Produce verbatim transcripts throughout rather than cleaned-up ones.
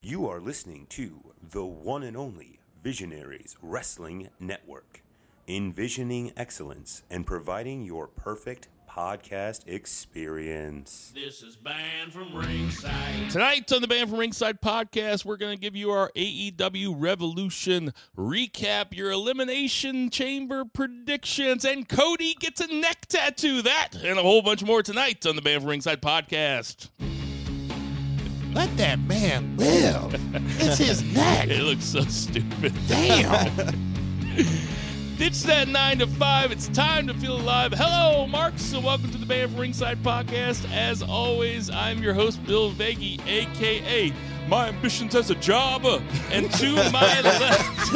You are listening to the one and only Visionaries Wrestling Network, envisioning excellence and providing your perfect podcast experience. This is Banned from Ringside. Tonight on the Banned from Ringside podcast, we're going to give you our A E W Revolution recap, your Elimination Chamber predictions, and Cody gets a neck tattoo. That and a whole bunch more tonight on the Banned from Ringside podcast. Let that man live. It's his neck. It looks so stupid. Damn. Ditch that nine to five. It's time to feel alive. Hello, Mark. So welcome to the Banned from Ringside podcast. As always, I'm your host, Bill Vagey, a k a. My Ambitions as a Jobber. And to my left,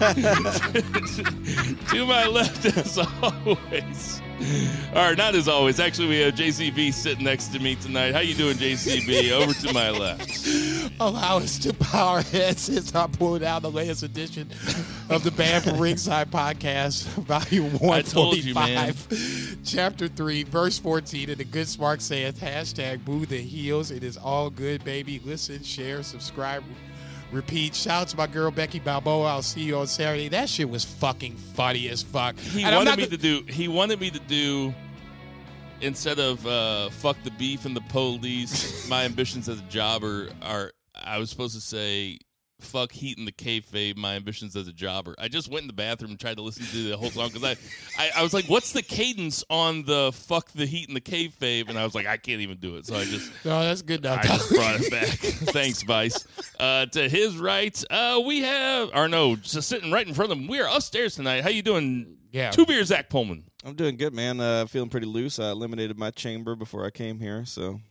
to my left, as always, or not as always, actually we have J C B sitting next to me tonight. How you doing, J C B? Over to my left. Allow us to power heads since I pulled out the latest edition of the Banned from Ringside podcast, volume one forty-five, chapter three, verse fourteen, and the good smart saith, hashtag boo the heels. It is all good, baby. Listen, share, subscribe, repeat. Shout out to my girl Becky Balboa. I'll see you on Saturday. That shit was fucking funny as fuck. He and wanted I'm me not to do. He wanted me to do. Instead of uh, fuck the beef and the police, my ambitions as a jobber are. I was supposed to say fuck heat and the kayfabe, my ambitions as a jobber. I just went in the bathroom and tried to listen to the whole song because I, I, I was like, what's the cadence on the fuck the heat and the kayfabe? And I was like, I can't even do it. So I just. No, that's good enough. I just brought it back. Thanks, Vice. Uh, to his right, uh, we have, or no, just sitting right in front of him. We are upstairs tonight. How you doing? Yeah. Two beers, Zach Pullman. I'm doing good, man. Uh, feeling pretty loose. I eliminated my chamber before I came here, so.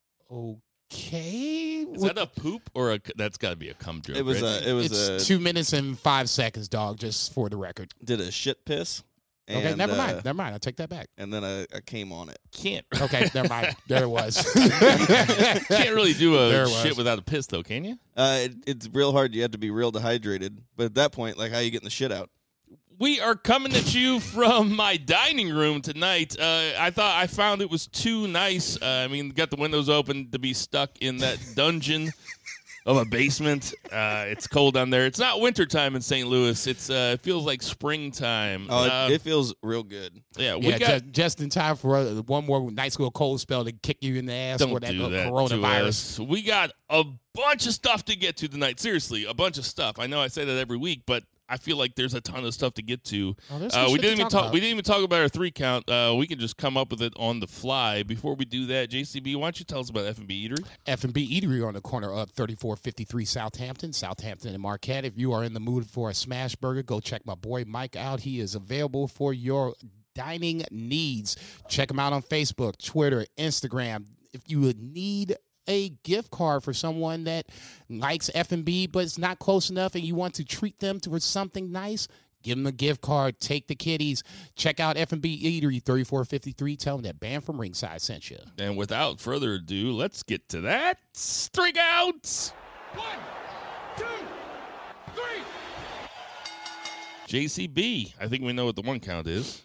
Okay. Is that a poop or a? That's got to be a cum joke. It was right? a. It was It's a. two minutes and five seconds, dog, just for the record. Did a shit piss. And, Okay, never uh, mind. Never mind. I'll take that back. And then I, I came on it. Can't Okay, never mind. There it was. can't really do a There it shit was. without a piss though, can you? Uh, it, it's real hard. You have to be real dehydrated. But at that point, like, how you getting the shit out? We are coming at you from my dining room tonight. Uh, I thought I found it was too nice. Uh, I mean, got the windows open to be stuck in that dungeon of a basement. Uh, it's cold down there. It's not wintertime in Saint Louis. It's uh, it feels like springtime. Oh, Uh, it, it feels real good. yeah, we yeah, got. just, just in time for uh, one more nice little cold spell to kick you in the ass Don't for that do uh, that to coronavirus. us. We got a bunch of stuff to get to tonight. Seriously, a bunch of stuff. I know I say that every week, but I feel like there's a ton of stuff to get to. Oh, there's some Uh, we shit to didn't even talk talk. about. We didn't even talk about our three count. Uh, we can just come up with it on the fly. Before we do that, J C B, why don't you tell us about F and B Eatery? F and B Eatery on the corner of thirty-four fifty-three Southampton, Southampton and Marquette. If you are in the mood for a smash burger, go check my boy Mike out. He is available for your dining needs. Check him out on Facebook, Twitter, Instagram. If you would need a gift card for someone that likes F and B but it's not close enough and you want to treat them to something nice, give them a gift card. Take the kiddies. Check out F and B Eatery, thirty-four fifty-three. Tell them that Banned from Ringside sent you. And without further ado, let's get to that. String out. One, two, three. J C B. I think we know what the one count is.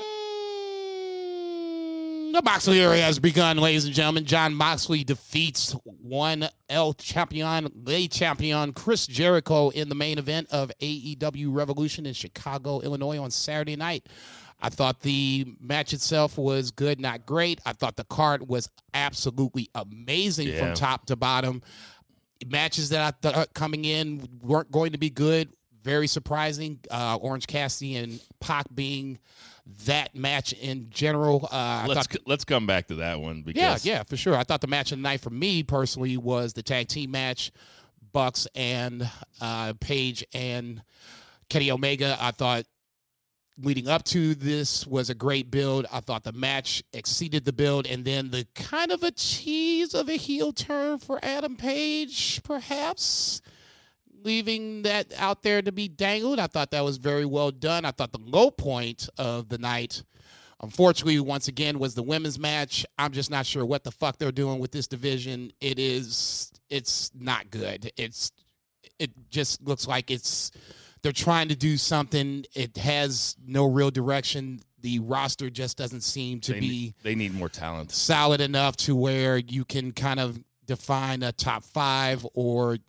The Moxley era has begun, ladies and gentlemen. John Moxley defeats one El Champion, Le Champion, Chris Jericho in the main event of A E W Revolution in Chicago, Illinois on Saturday night. I thought the match itself was good, not great. I thought the card was absolutely amazing Yeah. from top to bottom. Matches that I thought coming in weren't going to be good. Very surprising. Uh, Orange Cassidy and Pac being that match in general. Uh, I Let's thought, let's come back to that one because yeah, yeah, for sure. I thought the match of the night for me personally was the tag team match, Bucks and uh, Paige and Kenny Omega. I thought leading up to this was a great build. I thought the match exceeded the build, and then the kind of a tease of a heel turn for Adam Page, perhaps, leaving that out there to be dangled. I thought that was very well done. I thought the low point of the night, unfortunately, once again, was the women's match. I'm just not sure what the fuck they're doing with this division. It is, it's not good. It's, it just looks like it's, they're trying to do something. It has no real direction. The roster just doesn't seem to they, be need, they need more talent. solid enough to where you can kind of define a top five or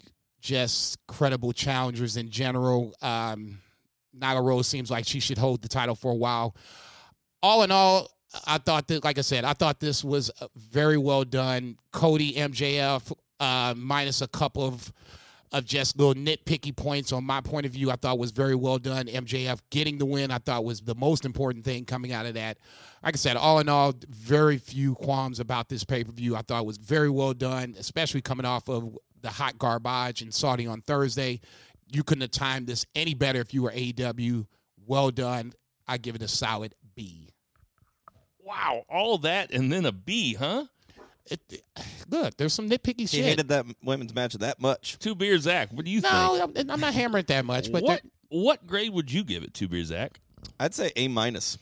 just credible challengers in general. Um, Nyla Rose seems like she should hold the title for a while. All in all, I thought that, like I said, I thought this was very well done. Cody, M J F, uh, minus a couple of of just little nitpicky points on my point of view, I thought was very well done. M J F getting the win, I thought was the most important thing coming out of that. Like I said, all in all, very few qualms about this pay-per-view. I thought it was very well done, especially coming off of the hot garbage in Saudi on Thursday. You couldn't have timed this any better if you were A E W. Well done. I give it a solid B. Wow, all that and then a B, huh? It, it, look, there's some nitpicky He shit. hated that women's match that much. Two Beer Zach, what do you no, think? I'm, I'm not hammering it that much. But what there- what grade would you give it, Two Beer Zach? I'd say A minus.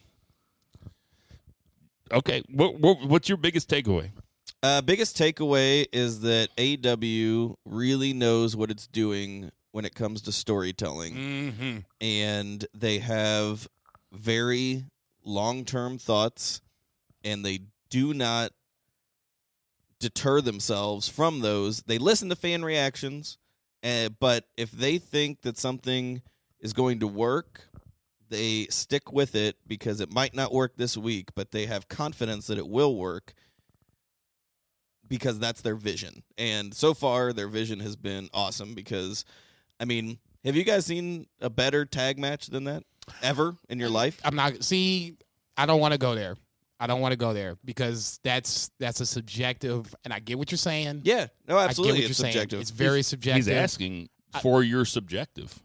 Okay, what, what what's your biggest takeaway? Uh, biggest takeaway is that A E W really knows what it's doing when it comes to storytelling, mm-hmm. and they have very long-term thoughts, and they do not deter themselves from those. They listen to fan reactions, uh, but if they think that something is going to work, they stick with it because it might not work this week, but they have confidence that it will work because that's their vision. And so far, their vision has been awesome because, I mean, have you guys seen a better tag match than that ever in your life? I'm not. See, I don't want to go there. I don't want to go there because that's that's a subjective, and I get what you're saying. Yeah, no, I absolutely, get what it's you're subjective. saying. It's very subjective. He's asking for your subjective.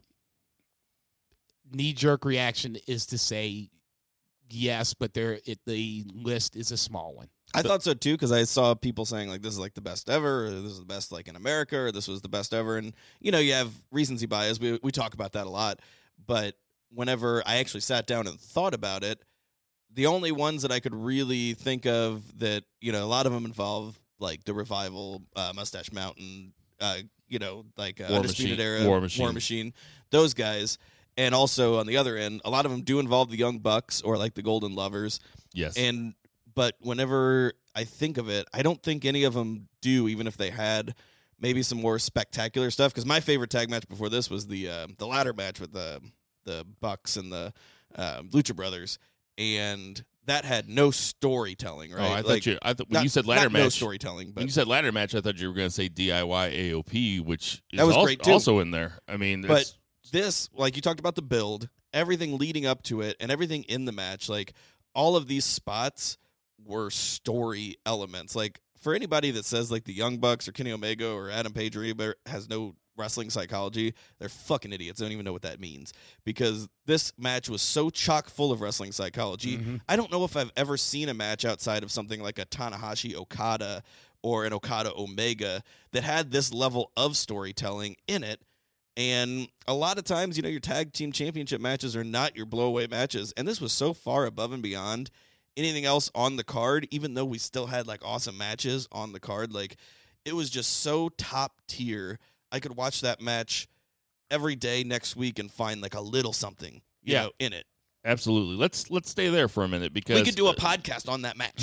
Knee-jerk reaction is to say yes, but there it, the list is a small one. I thought so too because I saw people saying like this is like the best ever, or this is the best like in America, or this was the best ever, and you know you have recency bias. We we talk about that a lot, but whenever I actually sat down and thought about it, the only ones that I could really think of that you know a lot of them involve like the Revival, uh, Mustache Mountain, uh, you know like uh, War Undisputed Machine. Era, War Machine. War Machine, those guys. And also on the other end, a lot of them do involve the Young Bucks or like the Golden Lovers. Yes. And but whenever I think of it, I don't think any of them do, even if they had maybe some more spectacular stuff. Because my favorite tag match before this was the uh, the ladder match with the the Bucks and the uh, Lucha Brothers, and that had no storytelling. Right? Oh, I thought like, you. I thought when not, you said ladder not match, no storytelling, but when you said ladder match, I thought you were going to say D I Y A O P, which is That was al- great, too. also in there. I mean, But it's, this, like you talked about the build, everything leading up to it, and everything in the match, like all of these spots were story elements. Like for anybody that says like the Young Bucks or Kenny Omega or Adam Page or anybody has no wrestling psychology, they're fucking idiots. They don't even know what that means because this match was so chock full of wrestling psychology. Mm-hmm. I don't know if I've ever seen a match outside of something like a Tanahashi Okada or an Okada Omega that had this level of storytelling in it. And a lot of times, you know, your tag team championship matches are not your blowaway matches. And this was so far above and beyond anything else on the card, even though we still had like awesome matches on the card. Like it was just so top tier. I could watch that match every day next week and find like a little something, you Yeah. know, in it. absolutely. Let's let's stay there for a minute because We could do a podcast on that match.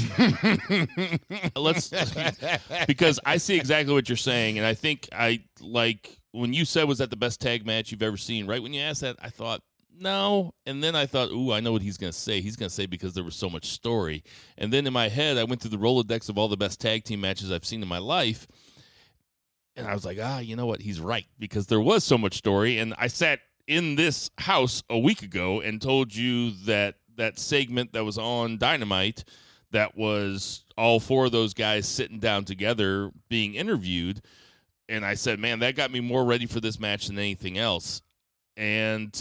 let's because I see exactly what you're saying, and I think I like when you said was that the best tag match you've ever seen. Right when you asked that, I thought no, and then I thought, ooh, I know what he's going to say. He's going to say because there was so much story, and then in my head, I went through the Rolodex of all the best tag team matches I've seen in my life, and I was like, ah, you know what? He's right because there was so much story, and I sat in this house a week ago and told you that that segment that was on Dynamite that was all four of those guys sitting down together being interviewed. And I said, man, that got me more ready for this match than anything else. And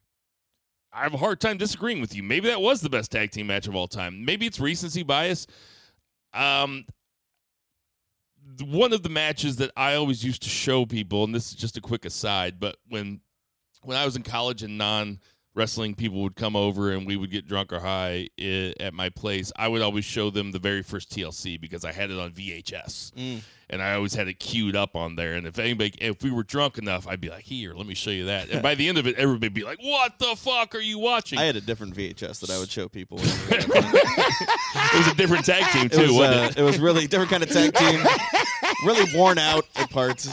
I have a hard time disagreeing with you. Maybe that was the best tag team match of all time. Maybe it's recency bias. Um, one of the matches that I always used to show people, and this is just a quick aside, but when when I was in college and non-wrestling people would come over and we would get drunk or high I- at my place, I would always show them the very first T L C because I had it on V H S. Mm. and I always had it queued up on there. And if anybody, if we were drunk enough, I'd be like, "Here, let me show you that." And by the end of it, everybody would be like, "What the fuck are you watching?" I had a different V H S that I would show people. It was a different tag team It too, was, wasn't uh, it? it was really different kind of tag team. Really worn out at parts.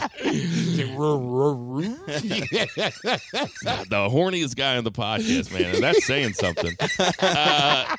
The horniest guy on the podcast, man. And that's saying something. Uh,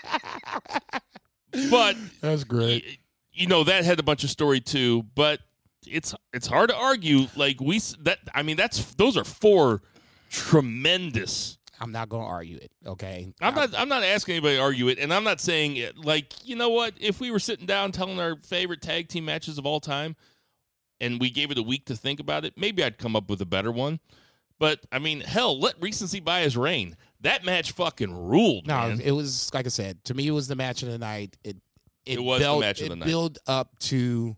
but That's great. y- you know that had a bunch of story too. But it's it's hard to argue. Like we s- that I mean that's those are four tremendous. I'm not going to argue it, okay? I'm not. I'm not asking anybody to argue it, and I'm not saying it. Like, you know what? If we were sitting down telling our favorite tag team matches of all time, and we gave it a week to think about it, maybe I'd come up with a better one. But I mean, hell, let recency bias reign. That match fucking ruled, No, man. it was, like I said, to me, it was the match of the night. It It, It was the built, match of it the night. built up to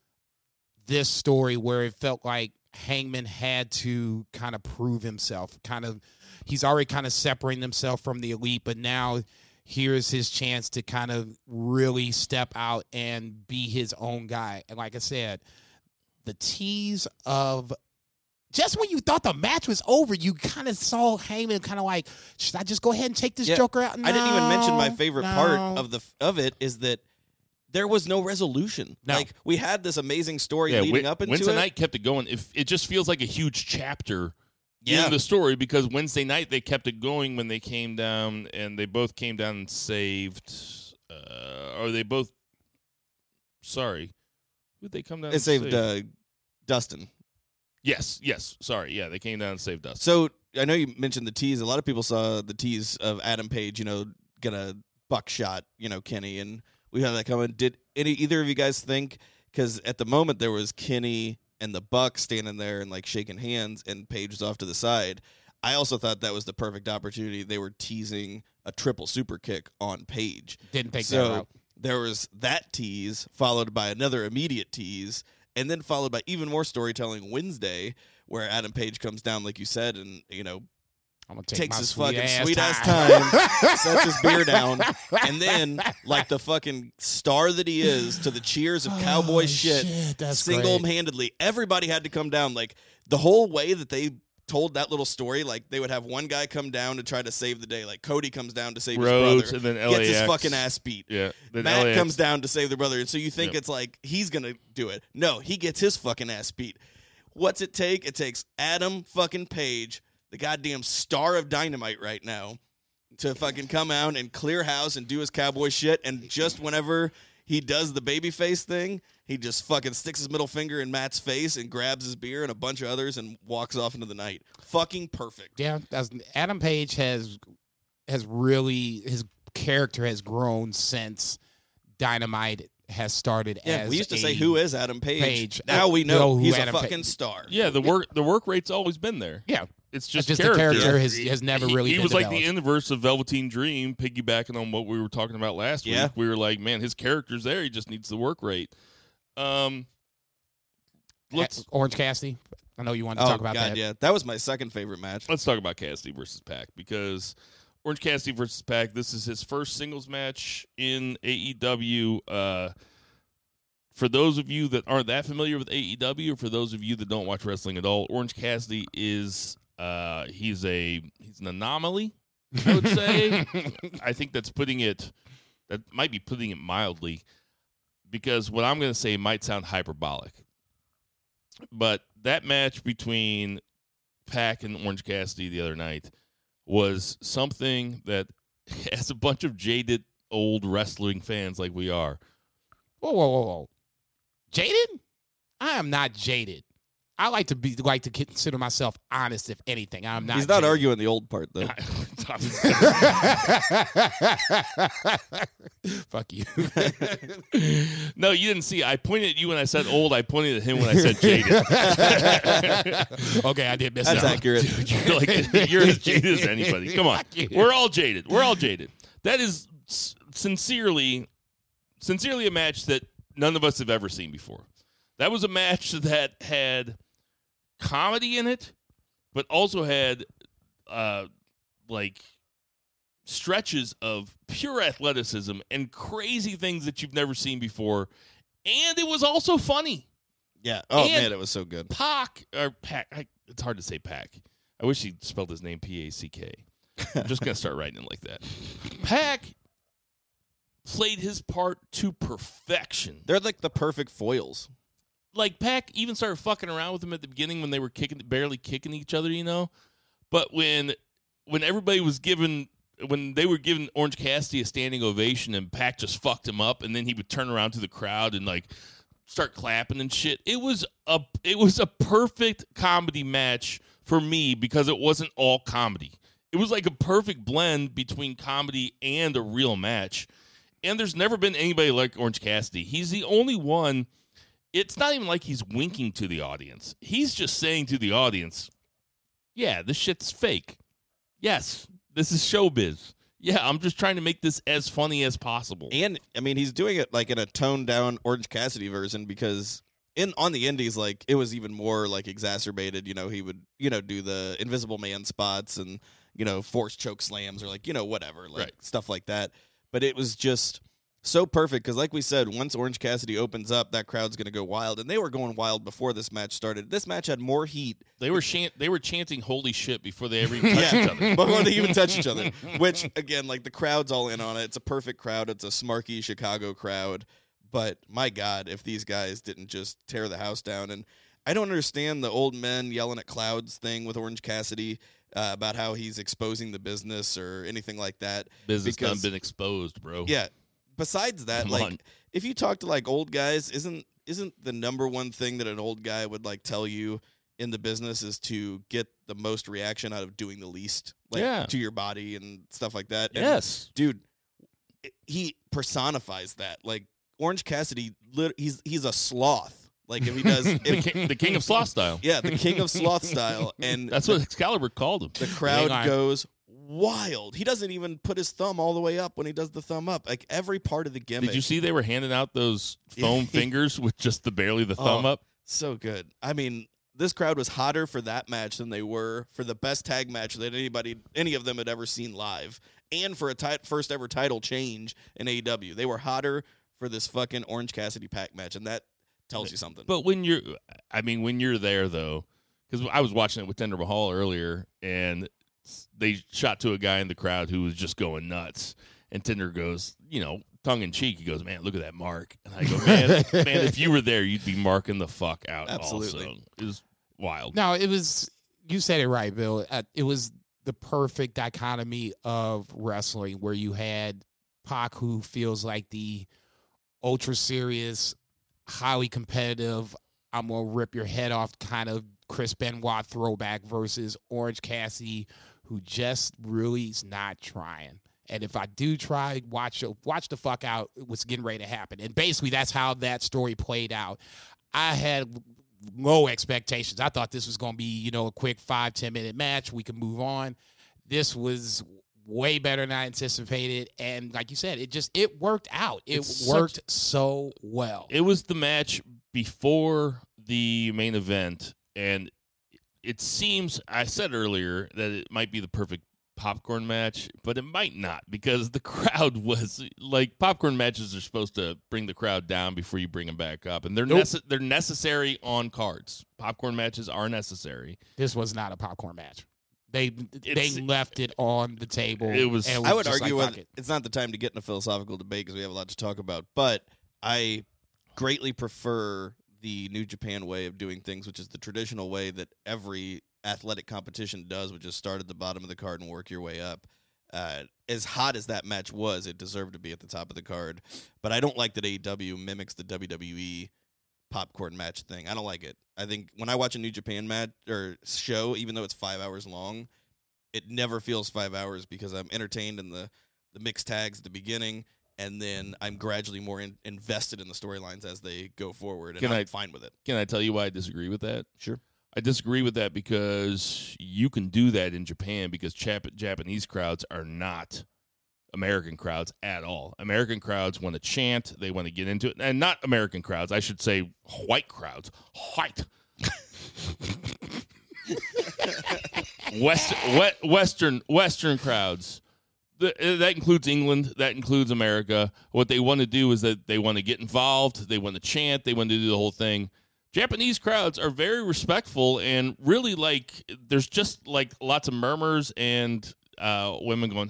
this story where it felt like Hangman had to kind of prove himself. Kind of, he's already kind of separating himself from the Elite, but now here's his chance to kind of really step out and be his own guy. And like I said, the tease of just when you thought the match was over, you kind of saw Heyman kind of like, should I just go ahead and take this Yeah, Joker out? I didn't even mention my No, favorite no. part of the of it is that there was no resolution. No. Like we had this amazing story yeah, leading Wed- up into Wednesday it. night kept it going. If it just feels like a huge chapter Yeah. in the story because Wednesday night they kept it going when they came down and they both came down and saved. Uh, or they both. Sorry, who'd they come down? It and saved save? uh, Dustin. Yes, yes. Sorry, yeah, they came down and saved us. So I know you mentioned the tease. A lot of people saw the tease of Adam Page, you know, gonna buckshot, you know, Kenny, and we had that coming. Did any either of you guys think? Because at the moment there was Kenny and the Buck standing there and like shaking hands, and Page was off to the side. I also thought that was the perfect opportunity. They were teasing a triple super kick on Page. Didn't think so that out. there was that tease followed by another immediate tease, and then followed by even more storytelling Wednesday, where Adam Page comes down, like you said, and you know I'm gonna take takes my his sweet fucking ass sweet time. ass time, sets his beer down, and then like the fucking star that he is, to the cheers of cowboy Oh, shit, shit, that's single great. handedly, everybody had to come down. Like the whole way that they told that little story, like they would have one guy come down to try to save the day, like Cody comes down to save Rhodes his brother, and then L A X. gets his fucking ass beat. Yeah, then Matt L A X. comes down to save the brother, and so you think Yep. it's like he's gonna do it. No, he gets his fucking ass beat. What's it take? It takes Adam fucking Page, the goddamn star of Dynamite right now, to fucking come out and clear house and do his cowboy shit. And just whenever he does the babyface thing, he just fucking sticks his middle finger in Matt's face and grabs his beer and a bunch of others and walks off into the night. Fucking perfect. Yeah, that's, Adam Page has has really his character has grown since Dynamite has started. Yeah, as we used to a say, who is Adam Page? Page. Now I we know, know who he's Adam a Pa- fucking star. Yeah, the work the work rate's always been there. Yeah, It's just, just character. the character has, has never He- really. He, been was like the developed. inverse of Velveteen Dream, piggybacking on what we were talking about last Yeah. week. We were like, man, his character's there. He just needs the work rate. Um, let's Orange Cassidy. I know you wanted to Oh, talk about God, that. yeah. That was my second favorite match. let's talk about Cassidy versus Pac because Orange Cassidy versus Pac. This is his first singles match in A E W. Uh, for those of you that aren't that familiar with A E W, or for those of you that don't watch wrestling at all, Orange Cassidy is uh, he's a he's an anomaly. I would say. I think that's putting it. That might be putting it mildly, because what I'm going to say might sound hyperbolic. But that match between Pac and Orange Cassidy the other night was something that, as a bunch of jaded old wrestling fans like we are, Whoa, whoa, whoa, whoa! Jaded? I am not jaded. I like to be like to consider myself honest. If anything, I'm not. He's not jaded. arguing the old part, though. Fuck you. No, you didn't see. I pointed at you when I said old. I pointed at him when I said jaded. Okay, I did miss That's that. accurate. You're like you're as jaded as anybody. Come on, Fuck you. we're all jaded. We're all jaded. That is s- sincerely, sincerely a match that none of us have ever seen before. That was a match that had comedy in it, but also had uh, like stretches of pure athleticism and crazy things that you've never seen before. And it was also funny. Yeah. Oh, And man, it was so good. Pac, or Pac, I, it's hard to say Pac. I wish he spelled his name P A C K. I'm just going to start writing it like that. Pac played his part to perfection. They're like the perfect foils. Like, Pac even started fucking around with him at the beginning when they were kicking, barely kicking each other, you know? But when when everybody was given, when they were giving Orange Cassidy a standing ovation and Pac just fucked him up, and then he would turn around to the crowd and, like, start clapping and shit. It was a it was a perfect comedy match for me because it wasn't all comedy. It was like a perfect blend between comedy and a real match. And there's never been anybody like Orange Cassidy. He's the only one. It's not even like he's winking to the audience. He's just saying to the audience, yeah, this shit's fake. Yes, this is showbiz. Yeah, I'm just trying to make this as funny as possible. And, I mean, he's doing it, like, in a toned-down Orange Cassidy version because in on the indies, like, it was even more, like, exacerbated. You know, he would, you know, do the Invisible Man spots and, you know, force choke slams or, like, you know, whatever, like, Right. stuff like that. But it was just so perfect because, like we said, once Orange Cassidy opens up, that crowd's going to go wild. And they were going wild before this match started. This match had more heat. They were chant- they were chanting "Holy shit" before they ever even touched each other. Before they even touch each other. Which, again, like, the crowd's all in on it. It's a perfect crowd. It's a smarky Chicago crowd. But, my God, if these guys didn't just tear the house down. And I don't understand the old men yelling at clouds thing with Orange Cassidy. Uh, about how he's exposing the business or anything like that. Business because, done been exposed, bro. Yeah. Besides that, Come like, on. if you talk to, like, old guys, isn't isn't the number one thing that an old guy would, like, tell you in the business is to get the most reaction out of doing the least, like, Yeah. to your body and stuff like that? And, Yes. dude, he personifies that. Like, Orange Cassidy, lit- he's he's a sloth. Like, if he does... the, If, king, the king of sloth style. yeah, the king of sloth style. And That's what Excalibur called him. the crowd Hang on. goes wild. He doesn't even put his thumb all the way up when he does the thumb up. Like, every part of the gimmick. Did you see they were handing out those foam fingers with just the barely the thumb Oh. up? So good. I mean, this crowd was hotter for that match than they were for the best tag match that anybody, any of them had ever seen live, and for a ti- first ever title change in A E W. They were hotter for this fucking Orange Cassidy Pac match, and that tells you something. But when you're, I mean, when you're there though, because I was watching it with Jinder Mahal earlier, and they shot to a guy in the crowd who was just going nuts, and Tinder goes, you know, tongue in cheek, he goes, "Man, look at that mark." And I go, "Man, man, if you were there, you'd be marking the fuck out." Absolutely. Also. It was wild. No, it was, you said it right, Bill. Uh, it was the perfect dichotomy of wrestling where you had Pac, who feels like the ultra serious, highly competitive, I'm going to rip your head off kind of Chris Benoit throwback, versus Orange Cassidy, who just really is not trying. And if I do try, watch watch the fuck out what's getting ready to happen. And basically that's how that story played out. I had low expectations. I thought this was going to be, you know, a quick five, ten minute match. We could move on. This was way better than I anticipated. And like you said, it just, it worked out. It It's worked such- so well. It was the match before the main event, and it seems, I said earlier that it might be the perfect popcorn match, but it might not, because the crowd was like, popcorn matches are supposed to bring the crowd down before you bring them back up, and they're Nope. nece- they're necessary on cards. Popcorn matches are necessary. This was not a popcorn match. They It's- they left it on the table. It was- and I would just argue like, with, fuck it. it's not the time to get in a philosophical debate because we have a lot to talk about, but I greatly prefer the New Japan way of doing things, which is the traditional way that every athletic competition does, which is start at the bottom of the card and work your way up. Uh, as hot as that match was, it deserved to be at the top of the card. But I don't like that A E W mimics the W W E popcorn match thing. I don't like it. I think when I watch a New Japan match or show, even though it's five hours long, it never feels five hours because I'm entertained in the, the mixed tags at the beginning, and then I'm gradually more in, invested in the storylines as they go forward, and Can I'm I- fine with it. Can I tell you why I disagree with that? Sure. I disagree with that because you can do that in Japan because Jap- Japanese crowds are not American crowds at all. American crowds want to chant. They want to get into it. And not American crowds. I should say white crowds. White. West, we- Western Western crowds. The, that includes England. That includes America. What they want to do is that they want to get involved. They want to chant. They want to do the whole thing. Japanese crowds are very respectful and really like. There's just like lots of murmurs and uh, women going.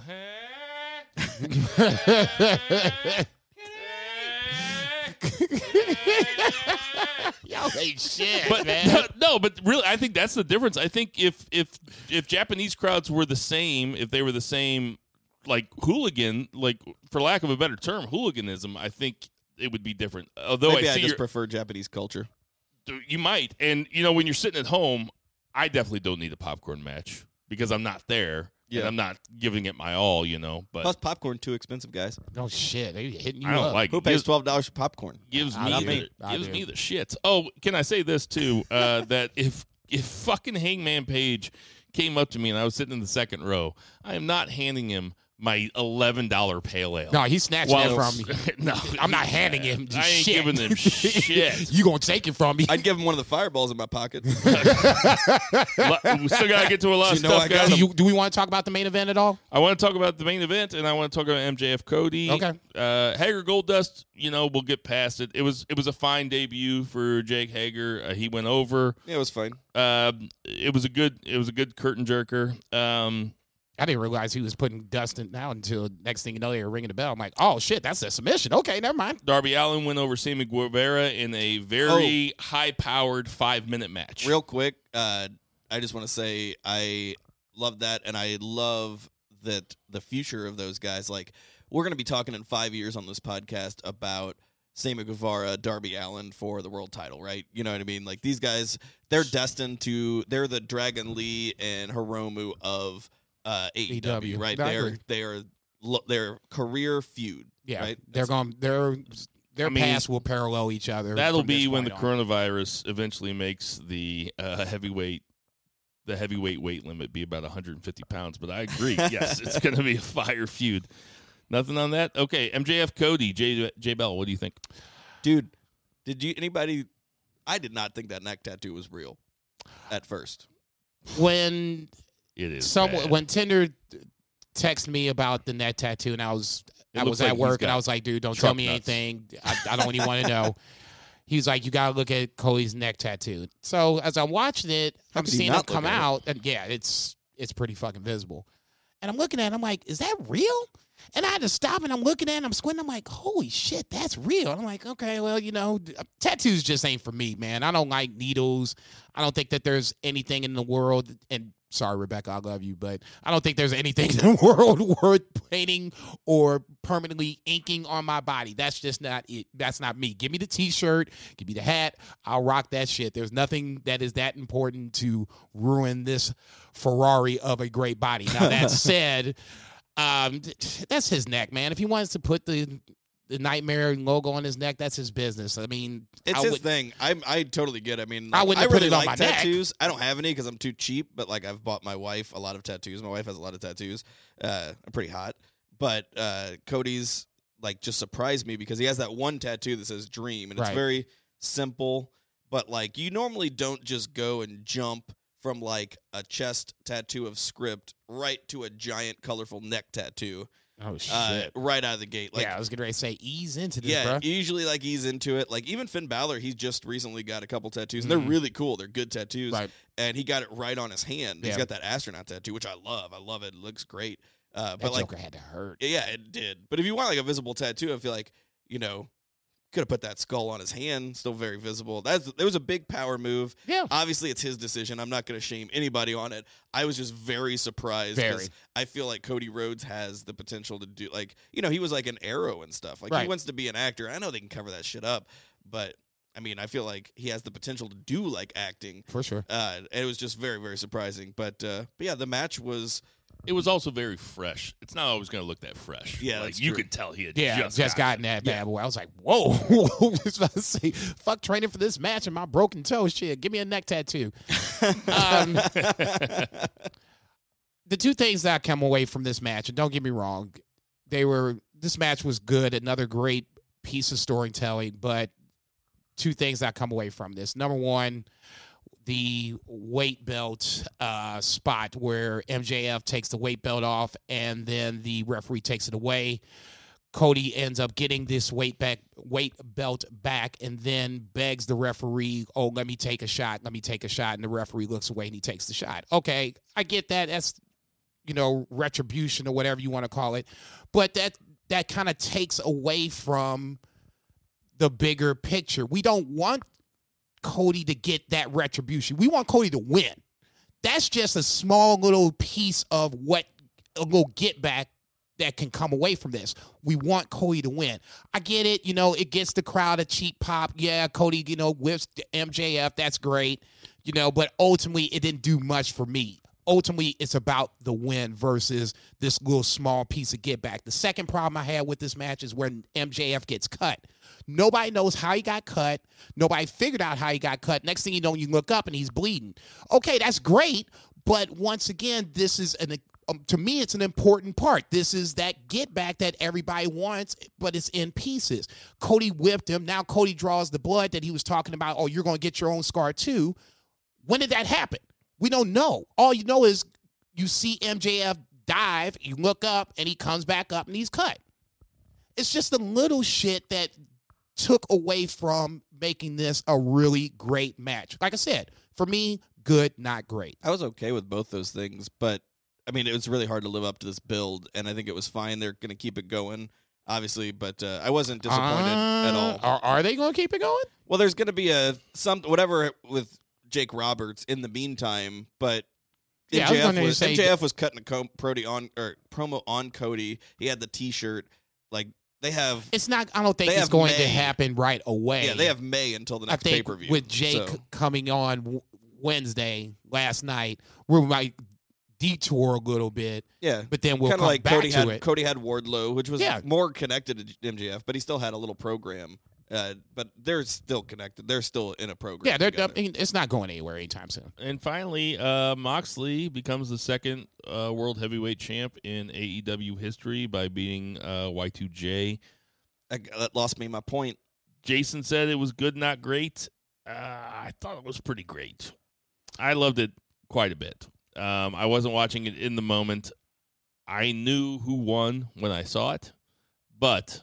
Y'all ain't shit, But man. no, but really, I think that's the difference. I think if if if Japanese crowds were the same, if they were the same, like hooligan, like for lack of a better term, hooliganism, I think it would be different. Although Maybe I I see just your, prefer Japanese culture. you might, and you know, when you're sitting at home, I definitely don't need a popcorn match because I'm not there. Yeah. And I'm not giving it my all, you know. But Plus, popcorn too expensive, guys. No shit. They hitting you I don't up. like Who it. pays Gives- twelve dollars for popcorn? gives I me do. the, I gives do. me the shits. Oh, can I say this too? Uh, that if if fucking Hangman Page came up to me and I was sitting in the second row, I am not handing him my eleven dollar pale ale. No, he's snatching While- that from me. no, I'm not handing him I ain't shit. giving them shit. You gonna take it from me? I'd give him one of the fireballs in my pocket. Lo- we still gotta get to a lot of You know stuff, I got guys. do, you, do we want to talk about the main event at all? I want to talk about the main event, and I want to talk about M J F Cody. Okay. Uh, Hager Goldust, you know, we'll get past it. It was it was a fine debut for Jake Hager. Uh, he went over. Yeah, it was fine. Um, it was a good it was a good curtain jerker. Um, I didn't realize he was putting Dustin out until next thing you know they were ringing the bell. I'm like, oh shit, that's a submission. Okay, never mind. Darby Allin went over Sammy Guevara in a very high powered five minute match. Real quick, uh, I just want to say I love that, and I love that the future of those guys. Like, we're going to be talking in five years on this podcast about Sammy Guevara, Darby Allin for the world title, right? You know what I mean? Like, these guys, they're destined to, they're the Dragon Lee and Hiromu of uh, A E W, A E W. right? I They're agree. they're lo- their career feud. Yeah, right? they're going. Their their I mean, paths will parallel each other. That'll from be this when the point on. coronavirus eventually makes the uh, heavyweight the heavyweight weight limit be about one hundred fifty pounds. But I agree. Yes, it's going to be a fire feud. Nothing on that. Okay, M J F Cody, J J Bell. What do you think? Dude, did you anybody? I did not think that neck tattoo was real at first. when It is someone bad. when Tinder texted me about the neck tattoo, and I was It I looks was like at he's work, and got I was like, dude, don't truck tell me nuts. anything. I, I don't even want to know. He's like, you got to look at Cody's neck tattoo. So as I'm watching it, How I'm could you seeing it not look come at it? out, and yeah, it's it's pretty fucking visible. And I'm looking at it, I'm like, is that real? And I had to stop, and I'm looking at it, and I'm squinting. I'm like, holy shit, that's real. And I'm like, okay, well, you know, tattoos just ain't for me, man. I don't like needles. I don't think that there's anything in the world, and sorry, Rebecca, I love you, but I don't think there's anything in the world worth painting or permanently inking on my body. That's just not it. That's not me. Give me the T-shirt. Give me the hat. I'll rock that shit. There's nothing that is that important to ruin this Ferrari of a great body. Now, that said, um, that's his neck, man. If he wants to put the the Nightmare logo on his neck, that's his business. I mean, It's I his would- thing. I I totally get it. I mean, I like, wouldn't I have put really it on like my neck. tattoos. I don't have any because I'm too cheap. But like, I've bought my wife a lot of tattoos. My wife has a lot of tattoos. Uh, I'm pretty hot. But uh, Cody's like just surprised me because he has that one tattoo that says "Dream" and it's Right. very simple. But like, you normally don't just go and jump from like a chest tattoo of script right to a giant colorful neck tattoo Oh shit! uh, right out of the gate. Like, yeah, I was getting ready to say ease into this, yeah, bro. usually like he's into it. Like even Finn Balor, he's just recently got a couple tattoos, and Mhm. they're really cool. They're good tattoos, Right. and he got it right on his hand. He's Yeah. got that astronaut tattoo, which I love. I love it. It looks great. Uh, That but like, Joker had to hurt. yeah, it did. But if you want like a visible tattoo, I feel like you know could have put that skull on his hand, still very visible. That's it was a big power move. Yeah. Obviously, it's his decision. I'm not going to shame anybody on it. I was just very surprised Very. because I feel like Cody Rhodes has the potential to do like you know he was like an Arrow and stuff. Like he Right. wants to be an actor. I know they can cover that shit up, but I mean I feel like he has the potential to do like acting. For sure. Uh, and it was just very very surprising. But uh, but yeah, the match was It was also very fresh. It's not always going to look that fresh. Yeah, like that's you true. could tell he had Yeah, just, just, gotten gotten it. that bad boy. I was like, whoa. I was about to say, fuck training for this match and my broken toe. Shit, give me a neck tattoo. um, the two things that I come away from this match, and don't get me wrong, they were this match was good, another great piece of storytelling, but two things that I come away from this. Number one, the weight belt uh, spot where M J F takes the weight belt off and then the referee takes it away. Cody ends up getting this weight back, weight belt back, and then begs the referee, "Oh, let me take a shot. Let me take a shot." And the referee looks away and he takes the shot. Okay, I get that. That's, you know, retribution or whatever you want to call it, but that that kind of takes away from the bigger picture. We don't want Cody to get that retribution. We want Cody to win. That's just a small little piece of what a little get back that can come away from this. We want Cody to win. I get it. You know, it gets the crowd a cheap pop. Yeah, Cody, you know, whips M J F. That's great. You know, but ultimately it didn't do much for me. Ultimately, it's about the win versus this little small piece of get back. The second problem I had with this match is when M J F gets cut. Nobody knows how he got cut. Nobody figured out how he got cut. Next thing you know, you look up and he's bleeding. Okay, that's great. But once again, this is an Um, to me, it's an important part. This is that get back that everybody wants, but it's in pieces. Cody whipped him. Now Cody draws the blood that he was talking about. Oh, you're going to get your own scar too. When did that happen? We don't know. All you know is you see M J F dive, you look up, and he comes back up and he's cut. It's just a little shit that took away from making this a really great match. Like I said, for me, good, not great. I was okay with both those things, but I mean, it was really hard to live up to this build, and I think it was fine. They're going to keep it going, obviously, but uh, I wasn't disappointed uh, at all. Are, are they going to keep it going? Well, there's going to be a some whatever with Jake Roberts in the meantime, but Yeah, I was M J F gonna was, say- M J F was cutting a co- prody on or promo on Cody. He had the T-shirt. Like they have, It's not. I don't think They it's have going May. to happen right away. yeah, they have May until the I next pay think per view. with Jake So, coming on w- Wednesday last night, we might detour a little bit, yeah, but then we'll kind come of like back Cody to had it. Cody had Wardlow, which was Yeah. more connected to M J F, but he still had a little program. Uh, but they're still connected. They're still in a program. Yeah, they're, I together. mean, it's not going anywhere anytime soon. And finally, uh, Moxley becomes the second uh, world heavyweight champ in A E W history by beating uh, Y two J. I, that lost me my point. Jason said it was good, not great. Uh, I thought it was pretty great. I loved it quite a bit. Um, I wasn't watching it in the moment. I knew who won when I saw it, but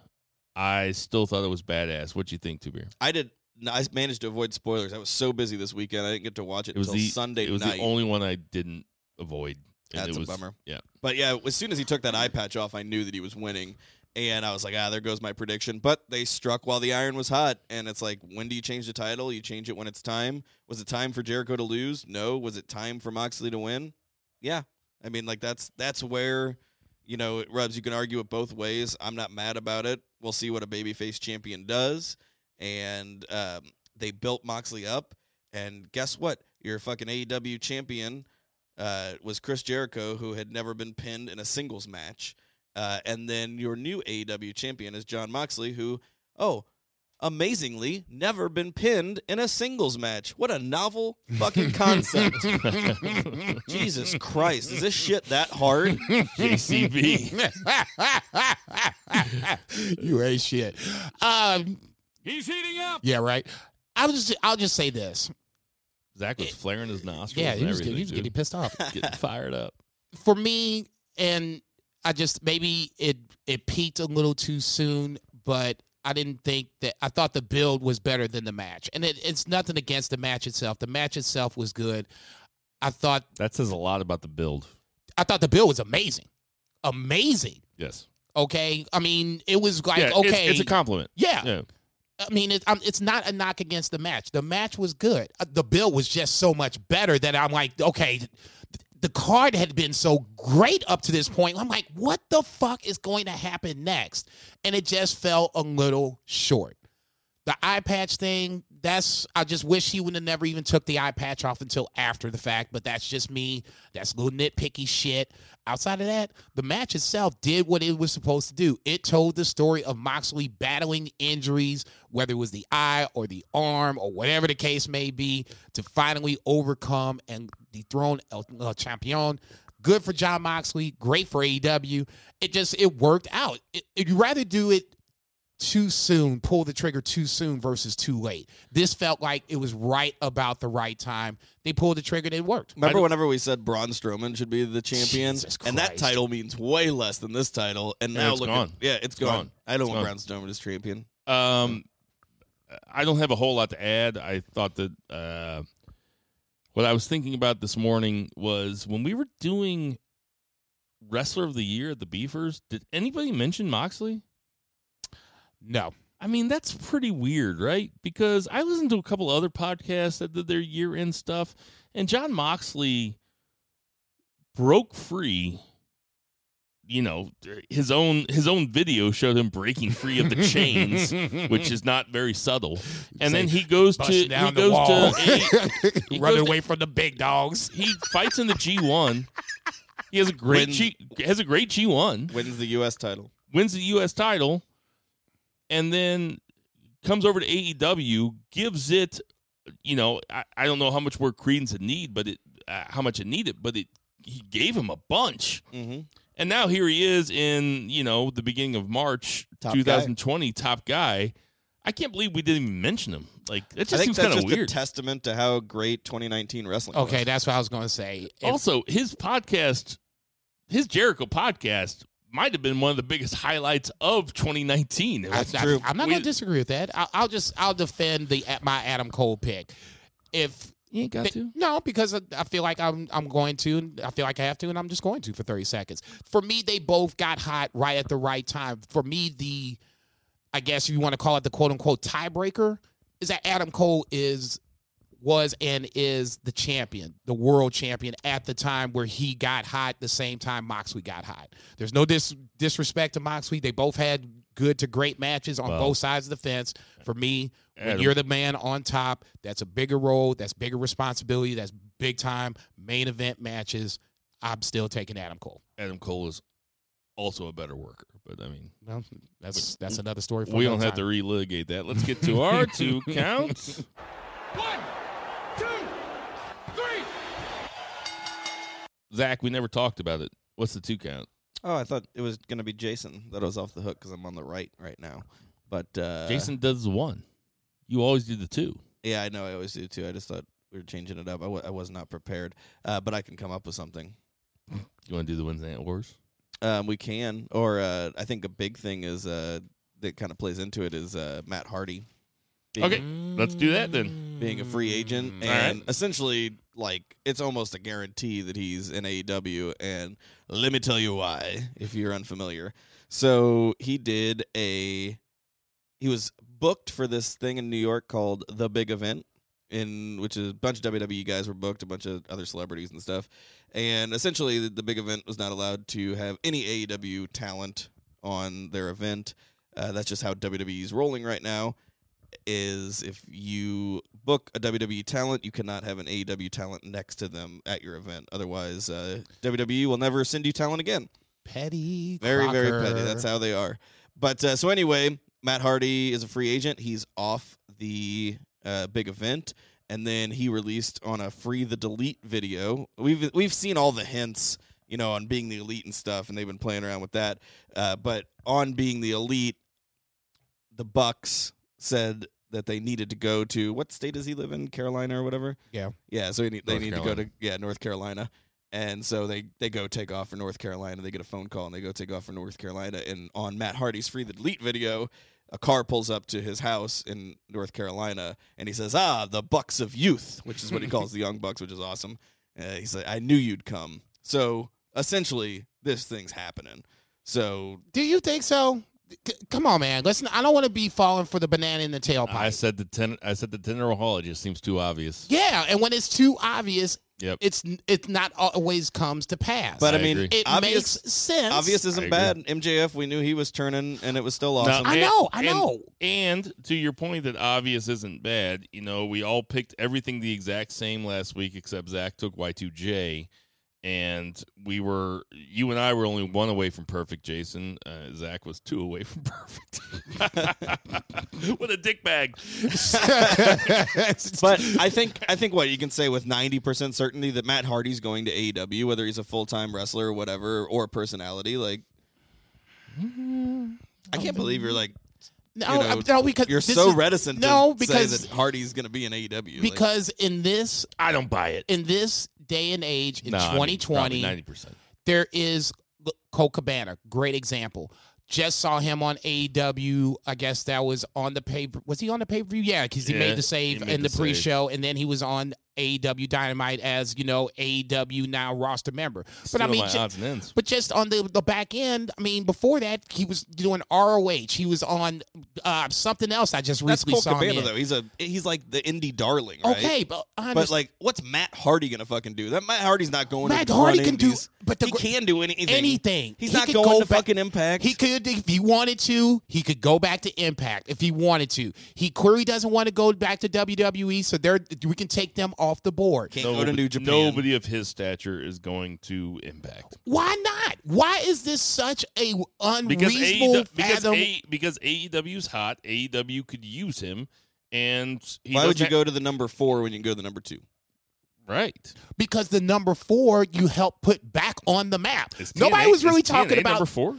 I still thought it was badass. What do you think, Two Beer? I did. I managed to avoid spoilers. I was so busy this weekend. I didn't get to watch it, It was until the Sunday It was night. the only one I didn't avoid. And That's it a was, bummer. Yeah. But yeah, as soon as he took that eye patch off, I knew that he was winning. And I was like, ah, there goes my prediction. But they struck while the iron was hot. And it's like, when do you change the title? You change it when it's time. Was it time for Jericho to lose? No. Was it time for Moxley to win? Yeah. I mean, like, that's that's where, you know, it rubs. You can argue it both ways. I'm not mad about it. We'll see what a babyface champion does. And um, they built Moxley up. And guess what? Your fucking A E W champion uh, was Chris Jericho, who had never been pinned in a singles match. Uh, and then your new A E W champion is Jon Moxley, who, oh, amazingly, never been pinned in a singles match. What a novel fucking concept. Jesus Christ. Is this shit that hard? J C B. You ain't shit. Um, He's heating up. yeah, right. I'll just I'll just say this. Zach was flaring his nostrils. Yeah, and he was, everything, he was dude. getting pissed off. Getting fired up. For me, and I just maybe it it peaked a little too soon, but I didn't think that I thought the build was better than the match. And it, it's nothing against the match itself. The match itself was good. I thought That says a lot about the build. I thought the build was amazing. Amazing. Yes. Okay. I mean, it was like yeah, it's- okay. It's, a compliment. yeah. Yeah. I mean, it, um, it's not a knock against the match. The match was good. Uh, The build was just so much better that I'm like, okay, th- the card had been so great up to this point. I'm like, what the fuck is going to happen next? And it just fell a little short. The eye patch thing, that's, I just wish he would have never even took the eye patch off until after the fact, but that's just me. That's little nitpicky shit. Outside of that, the match itself did what it was supposed to do. It told the story of Moxley battling injuries, whether it was the eye or the arm or whatever the case may be, to finally overcome and dethrone El, El Champion. Good for Jon Moxley. Great for A E W. It just, it worked out. It, it, you'd rather do it too soon, pull the trigger too soon versus too late. This felt like it was right about the right time. They pulled the trigger and it worked. Remember whenever we said Braun Strowman should be the champion? Jesus And that Christ. title means way less than this title. And Yeah, now it's look gone. At, yeah, it's, It's gone. gone. I don't It's want gone. Braun Strowman as champion. Um, I don't have a whole lot to add. I thought that uh, what I was thinking about this morning was when we were doing Wrestler of the Year at the Beefers, did anybody mention Moxley? No. I mean, that's pretty weird, right? Because I listened to a couple other podcasts that did their year-end stuff, and John Moxley broke free. You know, his own his own video showed him breaking free of the chains, which is not very subtle. And then he goes to Busting he down the goes wall. to a, he Running goes to- away from the big dogs. he fights in the G one. He has a great Wins- G has a great G one. Wins the U S title. Wins the U S title, and then comes over to A E W, gives it, you know, I, I don't know how much more credence it need, but it uh, how much it needed, but it he gave him a bunch, Mm-hmm. and now here he is in, you know, the beginning of March, Top twenty twenty, top guy. I can't believe we didn't even mention him. Like that I just think seems that's kind of just weird. a testament to how great twenty nineteen wrestling Okay, was. that's what I was going to say. If- Also, his podcast, his Jericho podcast, might have been one of the biggest highlights of twenty nineteen. It I, was- I, true. I'm not We- going to disagree with that. I, I'll just I'll defend the my Adam Cole pick. If you ain't got they- to. no, because I, I feel like I'm I'm going to. And I feel like I have to, and I'm just going to for thirty seconds. For me, they both got hot right at the right time. For me, the I guess if you want to call it the quote unquote tiebreaker is that Adam Cole is was and is the champion, the world champion at the time where he got hot the same time Moxley got hot. There's no dis- disrespect to Moxley. They both had good to great matches on Well, both sides of the fence. For me, when Adam- you're the man on top, that's a bigger role, that's bigger responsibility, that's big time main event matches. I'm still taking Adam Cole. Adam Cole is also a better worker, but I mean, Well, that's that's another story for we another don't have to time. relitigate that. Let's get to our two counts. One, two, three. Zach, we never talked about it. What's the two count? Oh, I thought it was going to be Jason that was off the hook because I'm on the right right now. But uh, Jason does the one. You always do the two. yeah, I know I always do too. I just thought we were changing it up. I, w- I was not prepared, uh, but I can come up with something. You want to do the Wednesday Night Wars? Um, we can, or uh, I think a big thing is uh, that kind of plays into it is uh, Matt Hardy. Being, Okay, let's do that then. being a free agent, All and right. essentially, like, it's almost a guarantee that he's in A E W, and let me tell you why, if you're unfamiliar. So he did a, he was booked for this thing in New York called The Big Event, in which is a bunch of W W E guys were booked, a bunch of other celebrities and stuff, and essentially the, the Big Event was not allowed to have any A E W talent on their event. Uh, that's just how W W E is rolling right now. Is if you book a W W E talent, you cannot have an A E W talent next to them at your event. Otherwise, uh, W W E will never send you talent again. Petty. Very, very Crocker. petty. That's how they are. But uh, so anyway, Matt Hardy is a free agent. He's off the uh, big event, and then he released on a Free the Delete video. We've we've seen all the hints, you know, on being the elite and stuff, and they've been playing around with that. Uh, but on being the elite, the Bucks said that they needed to go to, what state does he live in? Carolina or whatever? Yeah. Yeah, so he need, they North need to Carolina. go to yeah North Carolina, and so they they go take off for North Carolina. They get a phone call and they go take off for North Carolina. And on Matt Hardy's Free the Delete video, a car pulls up to his house in North Carolina, and he says, "Ah, the Bucks of Youth," which is what he calls the Young Bucks, which is awesome. Uh, he's like, "I knew you'd come." So essentially, this thing's happening. So Do you think so? C- come on, man. Listen, I don't want to be falling for the banana in the tailpipe. I said the ten. I said the Tenor Hall. It just seems too obvious. yeah, and when it's too obvious, Yep. it's it not always comes to pass. But I, I mean, agree. it obvious makes sense. obvious I isn't agree. bad. M J F, we knew he was turning, and it was still awesome. I And- know, I and- know. And to your point that obvious isn't bad, you know, we all picked everything the exact same last week except Zach took Y two J, and we were, you and I were only one away from perfect, Jason. Uh, Zach was two away from perfect. What a dick bag. But I think I think what you can say with ninety percent certainty that Matt Hardy's going to A E W, whether he's a full time wrestler or whatever, or a personality. Like, I can't believe you're like No, you know, uh, no, because you're this so is- reticent no, to because- say that Hardy's going to be in A E W. like- Because in this I don't buy it. in this day and age in No, I mean, twenty twenty, ninety percent. there is look, Colt Cabana, great example. Just saw him on A E W. I guess that was on the pay. Was he on the pay per view? Yeah, because he Yeah, made the he save made in the the pre save. show, and then he was on A E W Dynamite as you know A E W now roster member. But I Still mean, my ju- odds and ends. but just on the the back end, I mean, before that he was doing R O H. He was on uh, something else. I just That's recently Colt saw him Cabana in. though. He's a he's like the indie darling, right? Okay, but I But like, what's Matt Hardy gonna fucking do? That Matt Hardy's not going. Matt to Hardy run can do- indies. but the he gr- can do anything. anything. He's He not could going go to back- fucking Impact. He could, if he wanted to, he could go back to Impact if he wanted to. He clearly doesn't want to go back to W W E, so there we can take them off the board. Can't go to Nobody- New Japan. Nobody of his stature is going to Impact. Why not? Why is this such a Because unreasonable A E W, because, fathom? A, because A E W's hot, A E W could use him, and he Why would you doesn't go to the number four when you can go to the number two? ha- right? Because the number four you help put back on the map. Is Nobody T N A was really is T N A talking about number four.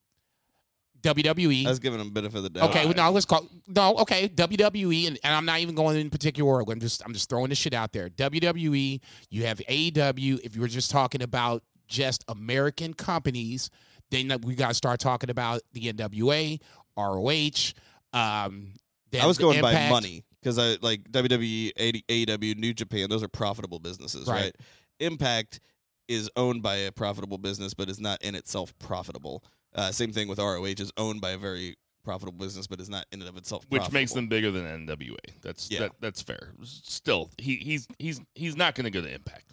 W W E. I was giving him a benefit of the doubt. Okay, well, no, let's call no. Okay, W W E, and, and I'm not even going in particular order. I'm just I'm just throwing this shit out there. W W E, you have A E W. If you were just talking about just American companies, then we got to start talking about the N W A, R O H. Um, then I was going by Impact. money because I like W W E, A E W, New Japan. Those are profitable businesses, Right. right? Impact is owned by a profitable business, but is not in itself profitable. Uh, same thing with R O H, is owned by a very profitable business, but is not in and of itself Which profitable. makes them bigger than N W A. That's Yeah. that, that's fair. Still, he he's he's he's not going to go to Impact.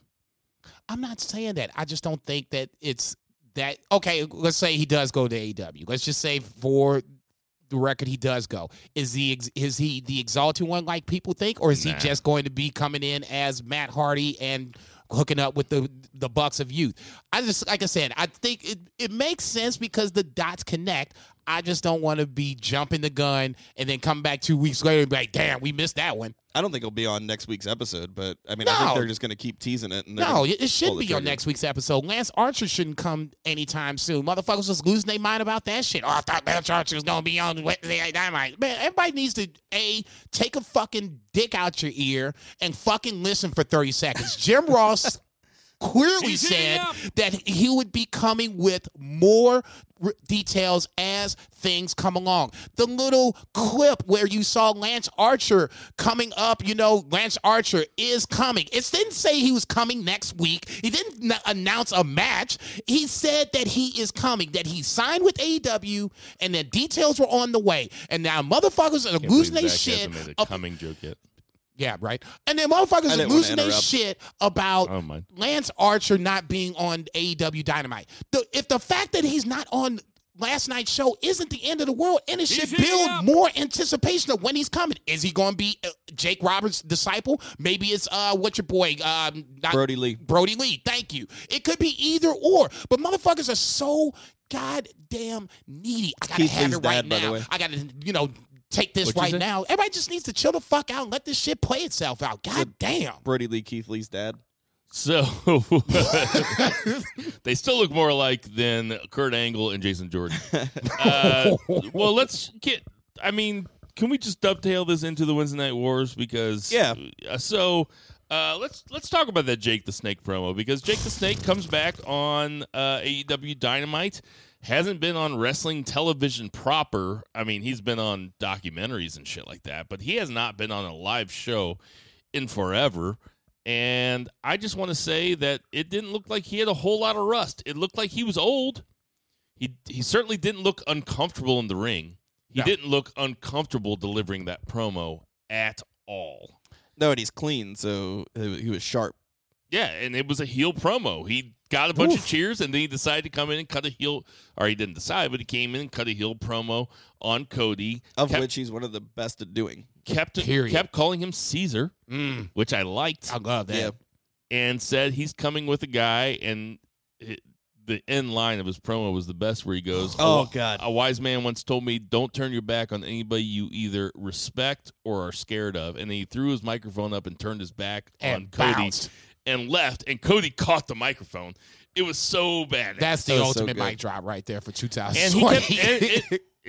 I'm not saying that. I just don't think that it's that. Okay, let's say he does go to A E W. Let's just say for the record, he does go. Is he ex- is he the exalted one like people think, or is Nah. he just going to be coming in as Matt Hardy and hooking up with the the Bucks of Youth? I just like I said, I think it it makes sense because the dots connect. I just don't want to be jumping the gun and then come back two weeks later and be like, damn, we missed that one. I don't think it'll be on next week's episode, but I mean, I No. think they're just going to keep teasing it. And they're No, gonna it, it should pull the be on trigger. next week's episode. Lance Archer shouldn't come anytime soon. Motherfuckers just losing their mind about that shit. Oh, I thought Lance Archer was going to be on Wednesday Night Dynamite. Man, everybody needs to, A, take a fucking dick out your ear and fucking listen for thirty seconds. Jim Ross clearly He's heating said up. that he would be coming with more r- details as things come along. The little clip where you saw Lance Archer coming up, you know, Lance Archer is coming. It didn't say he was coming next week. He didn't n- announce a match. He said that he is coming, that he signed with A E W, and that details were on the way. And now motherfuckers are Can't losing believe their Zach shit. hasn't made a up- coming joke yet. yeah, right. And then motherfuckers I are didn't wanna losing their interrupt. shit about I don't mind. Lance Archer not being on A E W Dynamite. The, if the fact that he's not on last night's show isn't the end of the world, and it should heating build up. more anticipation of when he's coming. Is he going to be uh, Jake Roberts' disciple? Maybe it's uh, what's your boy? Um, not, Brody Lee. Brody Lee. Thank you. It could be either or, but motherfuckers are so goddamn needy. I gotta Keith have Lee's it right dad, by the now. way. I gotta, you know. Take this What'd you right say? now. Everybody just needs to chill the fuck out and let this shit play itself out. God damn. Brody Lee, Keith Lee's dad. So they still look more alike than Kurt Angle and Jason Jordan. Uh, well, let's get. I mean, can we just dovetail this into the Wednesday Night Wars? Because Yeah. Uh, so uh, let's let's talk about that Jake the Snake promo, because Jake the Snake comes back on uh, A E W Dynamite. Hasn't been on wrestling television proper. I mean, he's been on documentaries and shit like that, but he has not been on a live show in forever. And I just want to say that it didn't look like he had a whole lot of rust. It looked like he was old. He he certainly didn't look uncomfortable in the ring. He No. didn't look uncomfortable delivering that promo at all. No, and he's clean, so he he was sharp. Yeah, and it was a heel promo. He got a bunch Oof. of cheers, and then he decided to come in and cut a heel, or he didn't decide, but he came in and cut a heel promo on Cody. Of kept, which he's one of the best at doing. kept Period. kept calling him Caesar, Mm, which I liked. I love that. Yeah. And said he's coming with a guy, and it, the end line of his promo was the best, where he goes, Oh, "A- God. A wise man once told me, don't turn your back on anybody you either respect or are scared of." And then he threw his microphone up and turned his back on And Cody bounced. and left, and Cody caught the microphone. It was so bad. That's the That was so ultimate good. mic drop right there for two thousand and he twenty. kept, and it, it,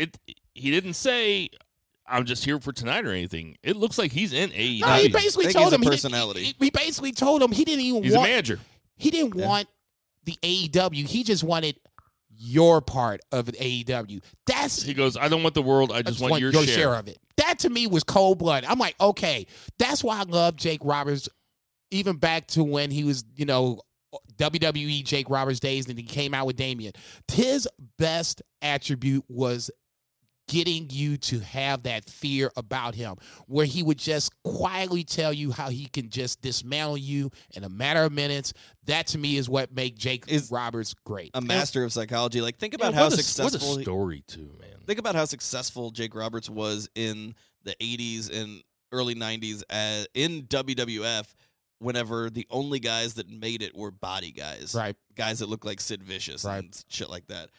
he didn't say, I'm just here for tonight or anything. It looks like he's in A E No, W. he basically I think told he's a him. he personality. didn't- He, he basically told him he didn't even He's want. a manager. He didn't Yeah. want the A E W. He just wanted your part of the A E W. That's He goes, I don't want the world. I I just want, your, share. of it. That to me was cold blood. I'm like, okay, that's why I love Jake Roberts. Even back to when he was, you know, W W E Jake Roberts days, and he came out with Damian. His best attribute was getting you to have that fear about him, where he would just quietly tell you how he can just dismantle you in a matter of minutes. That to me is what make Jake Is Roberts great. A master of psychology. Like, think about Yeah, how what a- successful. What a he- story, too, man. Think about how successful Jake Roberts was in the eighties and early nineties as, in W W F, whenever the only guys that made it were body guys. Right. Guys that look like Sid Vicious Right. and shit like that.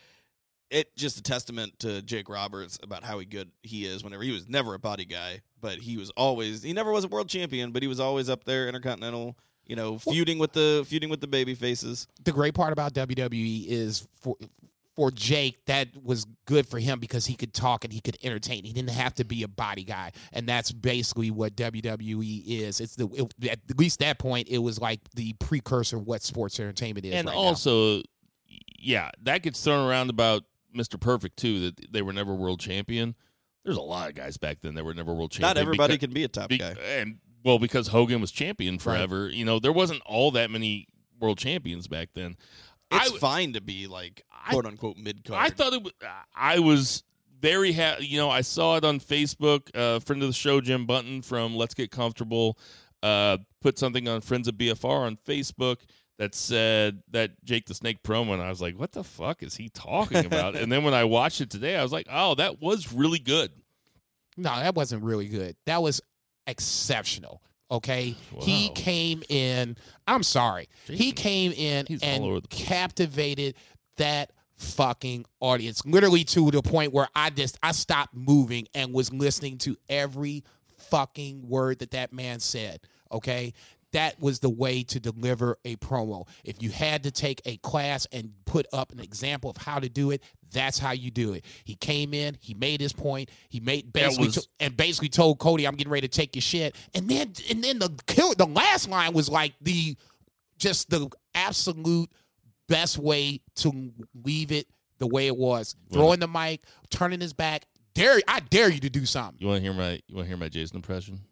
It just a testament to Jake Roberts about how he good he is whenever he was never a body guy, but he was always he never was a world champion, but he was always up there, intercontinental, you know, feuding with the feuding with the baby faces. The great part about W W E is for for Jake, that was good for him because he could talk and he could entertain. He didn't have to be a body guy, and that's basically what W W E is. It's the it, at least that point, it was like the precursor of what sports entertainment is. And right now. also, yeah, that gets thrown around about Mister Perfect, too, that they were never world champion. There's a lot of guys back then that were never world champion. Not everybody because, can be a top be- guy. And, well, because Hogan was champion forever, you know, there wasn't all that many world champions back then. It's I, fine to be like quote unquote mid card. I thought it was, I was very happy. You know, I saw it on Facebook. A uh, friend of the show, Jim Bunton from Let's Get Comfortable, uh, put something on Friends of B F R on Facebook that said that Jake the Snake promo, and I was like, what the fuck is he talking about? And then when I watched it today, I was like, oh, that was really good. no, that wasn't really good. That was exceptional. Okay, Wow. he came in. I'm sorry, he Jason, came in he's all over and the place. captivated that fucking audience, literally to the point where I just I stopped moving and was listening to every fucking word that that man said. Okay, that was the way to deliver a promo. If you had to take a class and put up an example of how to do it, that's how you do it. He came in, he made his point, he made basically was- to- and basically told Cody, "I'm getting ready to take your shit." And then and then the kill the last line was like the just the absolute best way to leave it the way it was. Throwing the mic, turning his back. Dare I dare you to do something. You want to hear my you want to hear my Jason impression?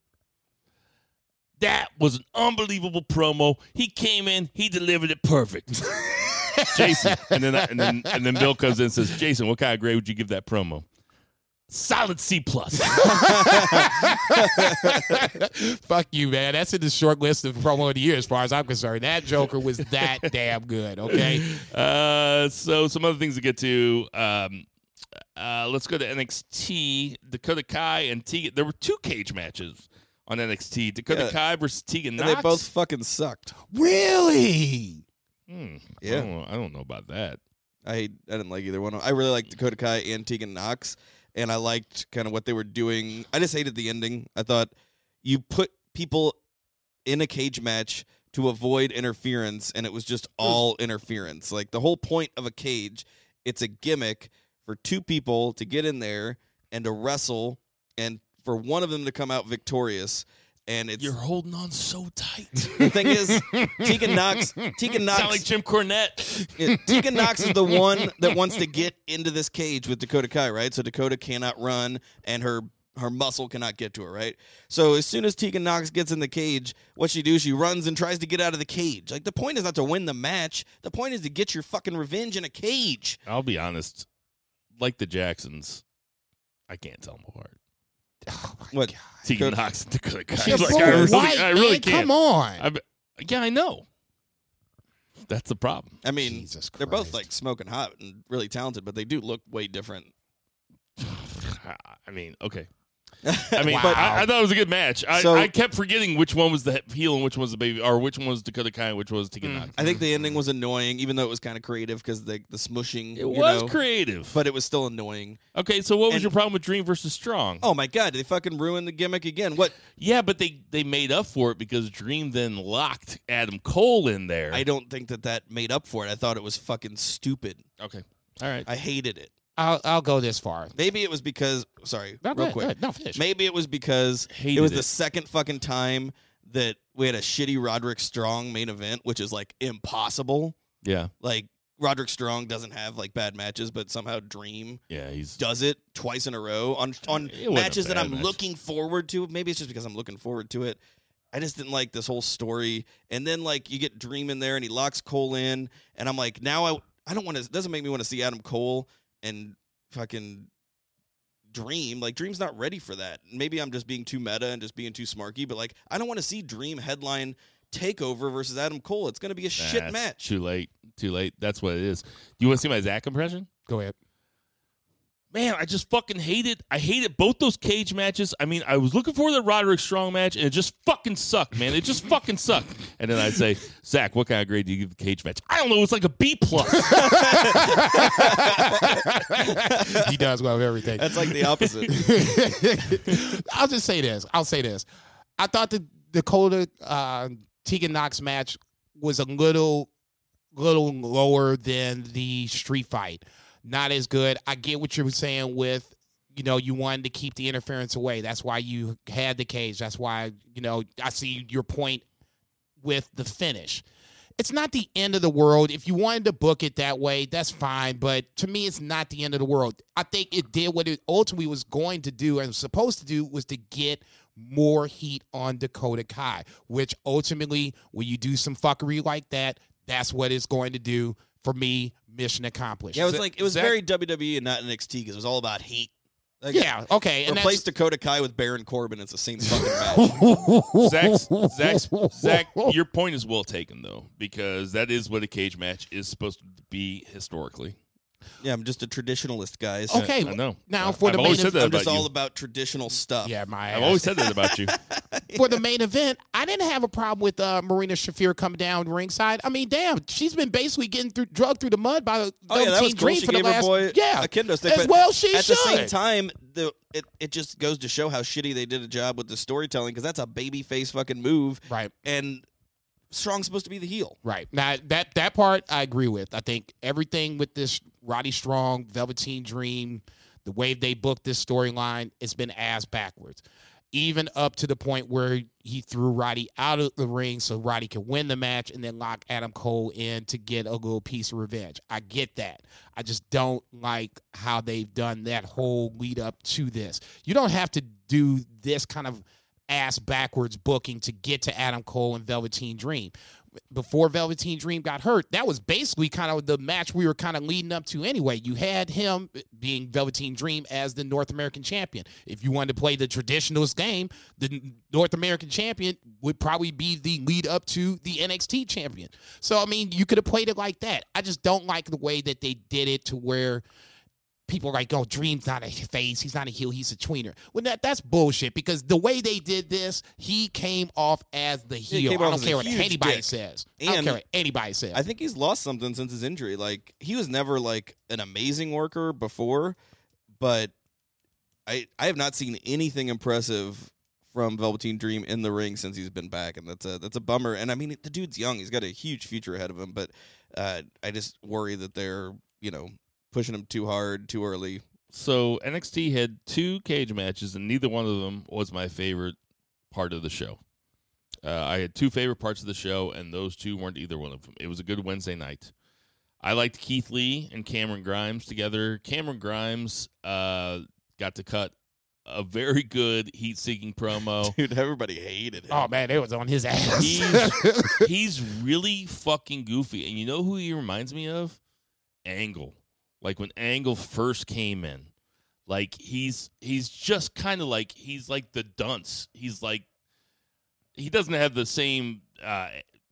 That was an unbelievable promo. He came in, he delivered it perfect. Jason, and then and then and then Bill comes in and says, "Jason, what kind of grade would you give that promo?" Solid C plus. Fuck you, man. That's in the short list of promo of the year as far as I'm concerned. That Joker was that damn good, okay? Uh, so some other things to get to. Um, uh, let's go to N X T. Dakota Kai and Tegan. There were two cage matches on N X T. Dakota Yeah. Kai versus Tegan and Knox. they both fucking sucked. Really? Hmm, Yeah. I don't, know, I don't know about that. I I didn't like either one. I really liked Dakota Kai and Tegan Knox, and I liked kind of what they were doing. I just hated the ending. I thought you put people in a cage match to avoid interference, and it was just all interference. Like the whole point of a cage, it's a gimmick for two people to get in there and to wrestle, and for one of them to come out victorious. And it's You're holding on so tight. the thing is, Tegan Knox, Tegan Knox, Sound like Jim Cornette. it, Tegan Knox is the one that wants to get into this cage with Dakota Kai, right? So Dakota cannot run, and her her muscle cannot get to her, right? So as soon as Tegan Knox gets in the cage, what she do? She runs and tries to get out of the cage. Like the point is not to win the match. The point is to get your fucking revenge in a cage. I'll be honest. Like the Jacksons, I can't tell them apart. Oh my What? God. Tegan Dakota- Knox and Dakota Kai. You're Like, both I really, white, I really man. can't. Come on. I, yeah, I know. That's the problem. I mean, Jesus they're both Christ. like smoking hot and really talented, but they do look way different. I mean, okay. I mean, Wow. but I, I thought it was a good match. I, So- I kept forgetting which one was the heel and which one was the baby, or which one was Dakota Kai and which one was Tegan Knox. I think the ending was annoying, even though it was kind of creative because the the smushing. It you was know, creative. but it was still annoying. Okay, so what was And- your problem with Dream versus Strong? Oh my god, they fucking ruined the gimmick again. What? Yeah, but they, they made up for it because Dream then locked Adam Cole in there. I don't think that that made up for it. I thought it was fucking stupid. okay. All right. I hated it. I'll I'll go this far. Maybe it was because sorry, No, go real ahead, quick. go ahead. No, finish. Maybe it was because Hated it was it. the second fucking time that we had a shitty Roderick Strong main event, which is like impossible. Yeah, Like Roderick Strong doesn't have like bad matches, but somehow Dream yeah, he's does it twice in a row on on It wasn't a matches that bad I'm match. looking forward to. Maybe it's just because I'm looking forward to it. I just didn't like this whole story. And then like you get Dream in there and he locks Cole in, and I'm like, now I I don't want to. It doesn't make me want to see Adam Cole and fucking Dream. Like Dream's not ready for that. Maybe I'm just being too meta and just being too smarky. But like I don't want to see Dream headline Takeover versus Adam Cole. It's gonna be a shit That's match. Too late. Too late. That's what it is. Do you want to see my Zach impression? Go ahead. Man, I just fucking hated. I hated both those cage matches. I mean, I was looking for the Roderick Strong match, and it just fucking sucked, man. It just fucking sucked. And then I'd say, Zach, what kind of grade do you give the cage match? I don't know. It's like a B plus. He does well with everything. That's like the opposite. I'll just say this. I'll say this. I thought the Dakota uh, Tegan Knox match was a little, little lower than the street fight. Not as good. I get what you were saying with, you know, you wanted to keep the interference away. That's why you had the cage. That's why, you know, I see your point with the finish. It's not the end of the world. If you wanted to book it that way, that's fine. But to me, it's not the end of the world. I think it did what it ultimately was going to do and was supposed to do was to get more heat on Dakota Kai, which ultimately, when you do some fuckery like that, that's what it's going to do. For me, mission accomplished. Yeah, it was like it was Zach- very W W E and not N X T because it was all about heat. Like, yeah, okay. And replace that's, Dakota Kai with Baron Corbin. It's the same fucking match. Zach's, Zach's, Zach, your point is well taken, though, because that is what a cage match is supposed to be historically. Yeah, I'm just a traditionalist, guys. Okay, I know. now I- for I've the always main said that I'm about just all you. about traditional stuff. yeah, my I've ass. always said that about you. For the main event, I didn't have a problem with uh, Marina Shafir coming down ringside. I mean, damn, she's been basically getting through, drugged through the mud by the Oh yeah, that was Velveteen cool. Dream She for the gave last her boy yeah a kendo stick. as but well. She at should. the same time, the it, it just goes to show how shitty they did a job with the storytelling because that's a baby face fucking move. Right. And Strong's supposed to be the heel. Right. Now that that part I agree with. I think everything with this Roddy Strong, Velveteen Dream, the way they booked this storyline, it's been ass backwards. Even up to the point where he threw Roddy out of the ring so Roddy could win the match and then lock Adam Cole in to get a little piece of revenge. I get that. I just don't like how they've done that whole lead up to this. You don't have to do this kind of ass backwards booking to get to Adam Cole and Velveteen Dream. Before Velveteen Dream got hurt, that was basically kind of the match we were kind of leading up to anyway. You had him being Velveteen Dream as the North American champion. If you wanted to play the traditionalist game, the North American champion would probably be the lead up to the N X T champion. So, I mean, you could have played it like that. I just don't like the way that they did it to where people are like, oh, Dream's not a face. He's not a heel. He's a tweener. Well, that, that's bullshit because the way they did this, he came off as the he heel. came I off don't as a care what huge anybody dick. says. I And don't care what anybody says. I think he's lost something since his injury. Like he was never like an amazing worker before, but I I have not seen anything impressive from Velveteen Dream in the ring since he's been back, and that's a that's a bummer. And I mean, the dude's young; he's got a huge future ahead of him. But uh, I just worry that they're you know pushing him too hard, too early. So N X T had two cage matches, and neither one of them was my favorite part of the show. Uh, I had two favorite parts of the show, and those two weren't either one of them. It was a good Wednesday night. I liked Keith Lee and Cameron Grimes together. Cameron Grimes uh, got to cut a very good heat-seeking promo. Dude, everybody hated him. oh, man, it was on his ass. He's, he's really fucking goofy. And you know who he reminds me of? Angle. Like when Angle first came in. Like he's he's just kind of like, he's like the dunce. He's like, he doesn't have the same uh,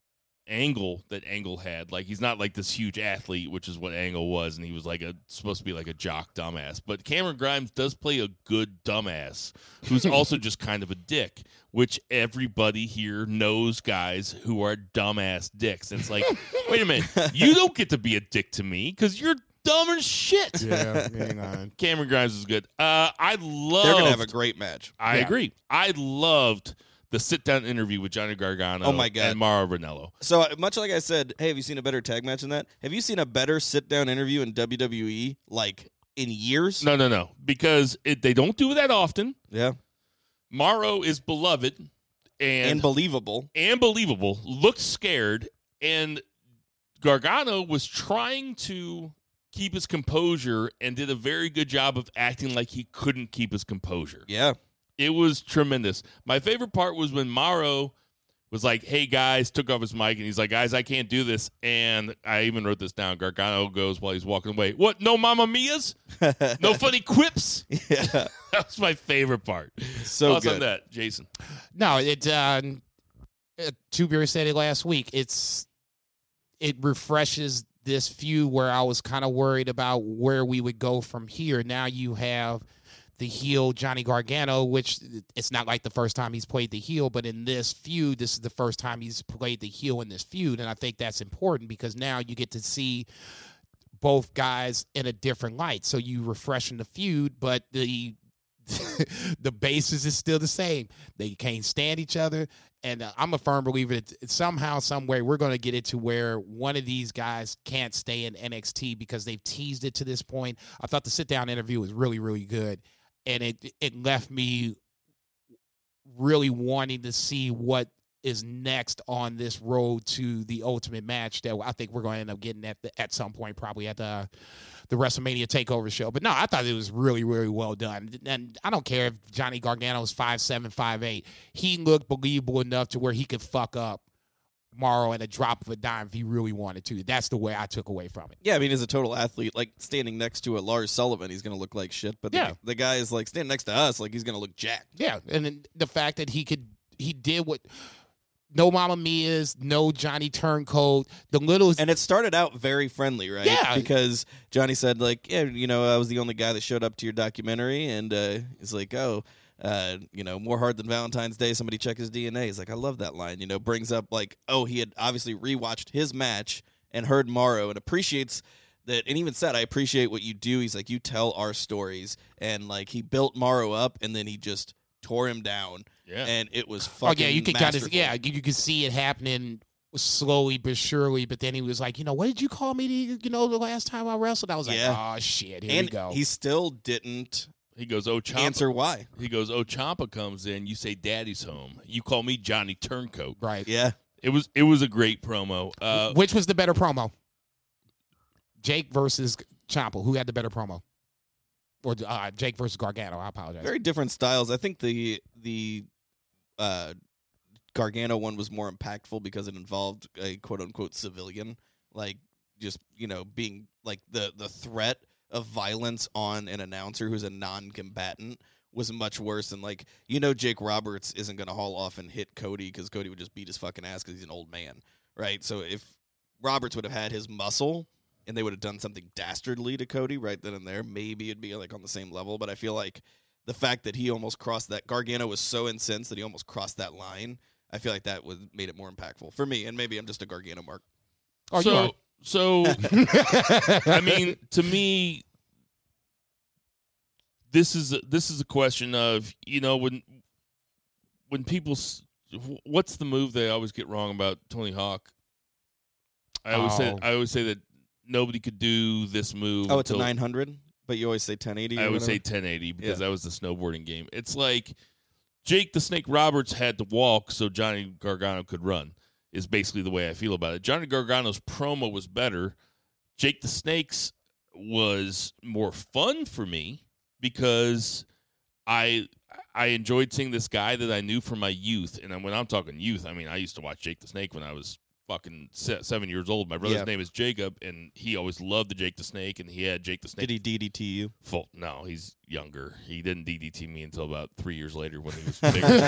angle that Angle had. Like he's not like this huge athlete, which is what Angle was, and he was like a supposed to be like a jock dumbass. But Cameron Grimes does play a good dumbass who's also just kind of a dick, which everybody here knows guys who are dumbass dicks. And it's like, wait a minute, you don't get to be a dick to me because you're dumb as shit. yeah, hang on. Cameron Grimes is good. Uh, I love. They're gonna have a great match. I Yeah. agree. I loved the sit-down interview with Johnny Gargano Oh, my God. and Mauro Ranallo. So uh, much like I said, hey, have you seen a better tag match than that? Have you seen a better sit down interview in W W E like in years. No, no, no. Because it, they don't do it that often. Yeah. Morrow is beloved and, And believable. and believable, looks scared, and Gargano was trying to keep his composure and did a very good job of acting like he couldn't keep his composure. Yeah. It was tremendous. My favorite part was when Morrow was like, hey, guys, took off his mic, and he's like, guys, I can't do this. And I even wrote this down. Gargano goes while he's walking away, what, no Mamma Mia's? No funny quips? Yeah. That was my favorite part. So Thoughts good. on that, Jason? No, it. Uh, uh, Two Beer said it last week. It's it refreshes this feud where I was kind of worried about where we would go from here. Now you have the heel Johnny Gargano, which it's not like the first time he's played the heel, but in this feud, this is the first time he's played the heel in this feud, and I think that's important because now you get to see both guys in a different light. So you refreshing the feud, but the the basis is still the same. They can't stand each other, and uh, I'm a firm believer that somehow, some way, we're going to get it to where one of these guys can't stay in N X T because they've teased it to this point. I thought the sit-down interview was really, really good, and it it left me really wanting to see what is next on this road to the ultimate match that I think we're going to end up getting at the, at some point, probably at the the WrestleMania TakeOver show. But no, I thought it was really, really well done. And I don't care if Johnny Gargano is five seven, five eight. He looked believable enough to where he could fuck up Morrow at a drop of a dime if he really wanted to. That's the way I took away from it. Yeah, I mean, as a total athlete, like standing next to a Lars Sullivan, he's going to look like shit. But the, Yeah. the guy is like standing next to us, like he's going to look jacked. Yeah, and then the fact that he could, he did what, no Mamma Mia's, no Johnny Turncoat, the little, And it started out very friendly, right? Yeah. Because Johnny said, like, yeah, you know, I was the only guy that showed up to your documentary. And uh, he's like, oh, uh, you know, more hard than Valentine's Day. Somebody check his D N A. He's like, I love that line. You know, brings up, like, oh, he had obviously rewatched his match and heard Morrow and appreciates that. And even said, I appreciate what you do. He's like, you tell our stories. And, like, he built Morrow up and then he just tore him down. Yeah. And it was oh fucking yeah, you can kind of, masterful. yeah, you, you can see it happening slowly but surely. But then he was like, you know, what did you call me? To, you know, the last time I wrestled, I was like, Yeah. oh shit, here And we go. he still didn't He goes, oh, Ciampa. answer why. He goes, oh, Ciampa comes in. You say, Daddy's home. You call me Johnny Turncoat. Right. Yeah. It was it was a great promo. Uh, Which was the better promo? Jake versus Ciampa. Who had the better promo? Or uh, Jake versus Gargano. I apologize. Very different styles. I think the the uh, Gargano one was more impactful because it involved a quote unquote civilian, like just you know being like the the threat of violence on an announcer who's a non-combatant was much worse than like you know Jake Roberts isn't going to haul off and hit Cody because Cody would just beat his fucking ass because he's an old man, right? So if Roberts would have had his muscle and they would have done something dastardly to Cody right then and there, maybe it'd be like on the same level. But I feel like the fact that he almost crossed that, Gargano was so incensed that he almost crossed that line. I feel like that was made it more impactful for me, and maybe I'm just a Gargano mark. Oh, you are. so, so I mean, to me, this is a, this is a question of you know when when people, s- what's the move they always get wrong about Tony Hawk? I always say Oh. I always say that nobody could do this move. Oh, it's a until- nine hundred, but you always say ten eighty. I or would say whatever? ten eighty because Yeah. that was the snowboarding game. It's like Jake the Snake Roberts had to walk so Johnny Gargano could run, is basically the way I feel about it. Johnny Gargano's promo was better. Jake the Snake's was more fun for me because I I enjoyed seeing this guy that I knew from my youth. And when I'm talking youth, I mean, I used to watch Jake the Snake when I was fucking se- seven years old. My brother's Yeah. name is Jacob, and he always loved the Jake the Snake, and he had Jake the Snake. Did he D D T you? Full, no, he's younger. He didn't D D T me until about three years later when he was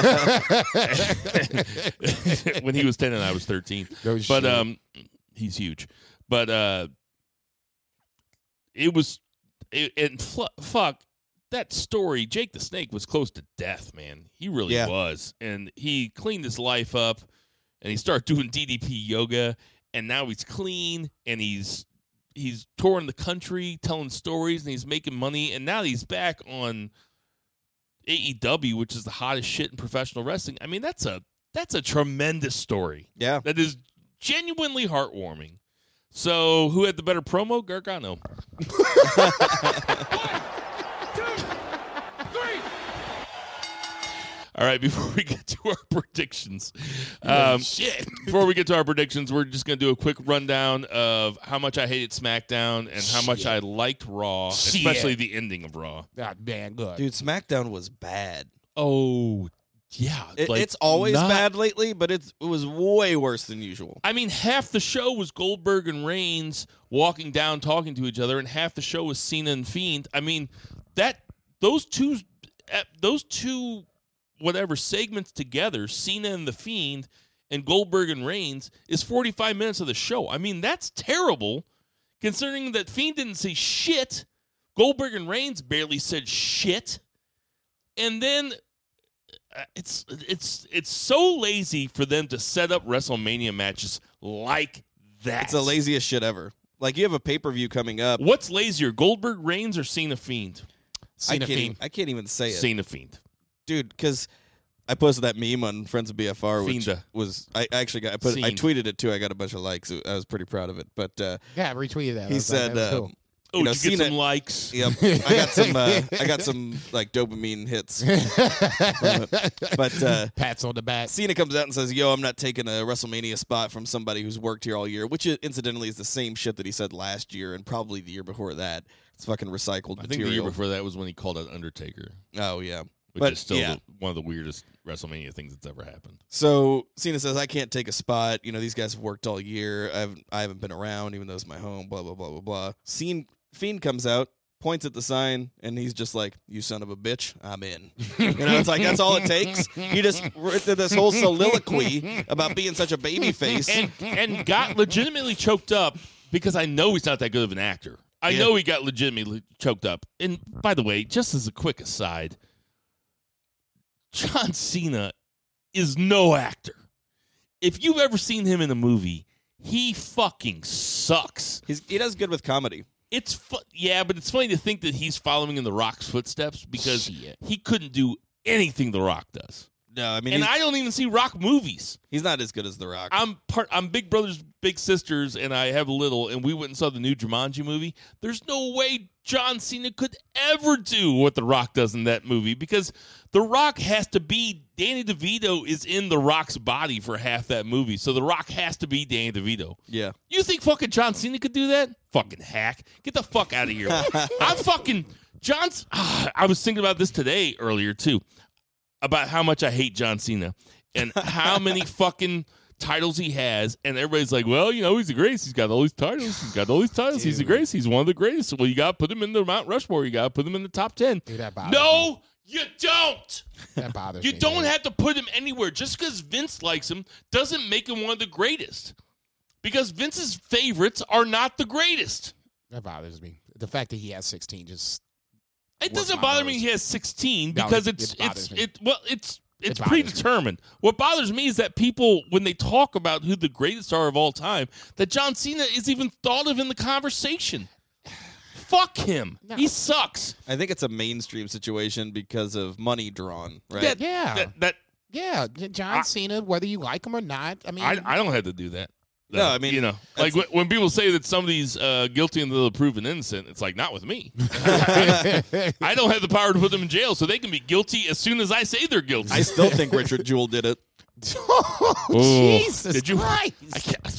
bigger. When he was ten and I was thirteen. No But shit. um, he's huge. But uh, it was it, and fl- fuck that story. Jake the Snake was close to death, man. He really Yeah. was, and he cleaned his life up, and he started doing D D P yoga, and now he's clean, and he's he's touring the country, telling stories, and he's making money, and now he's back on A E W, which is the hottest shit in professional wrestling. I mean, that's a that's a tremendous story. Yeah. That is genuinely heartwarming. So, who had the better promo? Gargano. All right, before we get to our predictions, um, Shit. before we get to our predictions, we're just going to do a quick rundown of how much I hated SmackDown and how much Shit. I liked Raw, Shit. especially the ending of Raw. God, man, good. Dude, SmackDown was bad. Oh, yeah. It, like, it's always not- bad lately, but it's, it was way worse than usual. I mean, half the show was Goldberg and Reigns walking down, talking to each other, and half the show was Cena and Fiend. I mean, that those two, uh, those two, whatever segments together, Cena and the Fiend, and Goldberg and Reigns, is forty-five minutes of the show. I mean, that's terrible, considering that Fiend didn't say shit, Goldberg and Reigns barely said shit, and then. Uh, It's it's it's so lazy for them to set up WrestleMania matches like that. It's the laziest shit ever. Like, you have a pay-per-view coming up. What's lazier, Goldberg, Reigns, or Cena Fiend? I Cena can't, even, Fiend. I can't even say it. Cena Fiend. Dude, because I posted that meme on Friends of B F R, which Fienda. was I actually got I put I Fiend. tweeted it too. I got a bunch of likes. I was pretty proud of it. But uh, Yeah, I retweeted that. I he was like, said, that was uh, cool. Oh, You know, did you get Cena- some likes? "Yep, I got some. Uh, I got some like dopamine hits." from it. But uh, Pats on the back. Cena comes out and says, "Yo, I'm not taking a WrestleMania spot from somebody who's worked here all year," which incidentally is the same shit that he said last year and probably the year before that. It's fucking recycled I think the material. year before that was when he called out Undertaker, Oh yeah. which But, is still yeah. the, one of the weirdest WrestleMania things that's ever happened. So Cena says, "I can't take a spot. You know, these guys have worked all year. I've I haven't been around, even though it's my home. Blah blah blah blah blah." Scene, Fiend comes out, points at the sign, and he's just like, "You son of a bitch, I'm in." You know, it's like that's all it takes. He just did this whole soliloquy about being such a baby face. And and got legitimately choked up because I know he's not that good of an actor. I Yeah. know he got legitimately choked up. And by the way, just as a quick aside, John Cena is no actor. If you've ever seen him in a movie, he fucking sucks. He's, he does good with comedy. It's fu- yeah, but it's funny to think that he's following in The Rock's footsteps because Shit. he couldn't do anything The Rock does. No, I mean, And he's, I don't even see Rock movies. he's not as good as The Rock. I'm part. I'm big brothers, big sisters, and I have little. And we went and saw the new Jumanji movie. There's no way John Cena could ever do what The Rock does in that movie because The Rock has to be. Danny DeVito is in The Rock's body for half that movie, so The Rock has to be Danny DeVito. yeah. You think fucking John Cena could do that? Fucking hack! Get the fuck out of here! I'm fucking John's. Ah, I was thinking about this today earlier too, about how much I hate John Cena and how many fucking titles he has, and everybody's like, "Well, you know, he's the greatest. He's got all these titles. He's got all these titles. He's the greatest. He's one of the greatest. Well, you got to put him in the Mount Rushmore. You got to put him in the top ten. Dude, that bothers No, you don't. me. That bothers You me, don't man. have to put him anywhere. Just because Vince likes him doesn't make him one of the greatest. Because Vince's favorites are not the greatest. That bothers me. The fact that he has sixteen just. It Works doesn't my bother me nerves. he has sixteen No, because it- it's it bothers it's me. it well it's it's It bothers me. predetermined. What bothers me is that people, when they talk about who the greatest are of all time, that John Cena is even thought of in the conversation. Fuck him. No. He sucks. I think it's a mainstream situation because of money drawn, right? That, Yeah. That, that Yeah, John I- Cena, whether you like him or not. I mean, I, I don't have to do that. No, I mean, you know, like when, when people say that somebody's uh, guilty until they're proven innocent, it's like, not with me. I don't have the power to put them in jail, so they can be guilty as soon as I say they're guilty. I still think Richard Jewell did it. oh, Oh, Jesus did you- Christ. I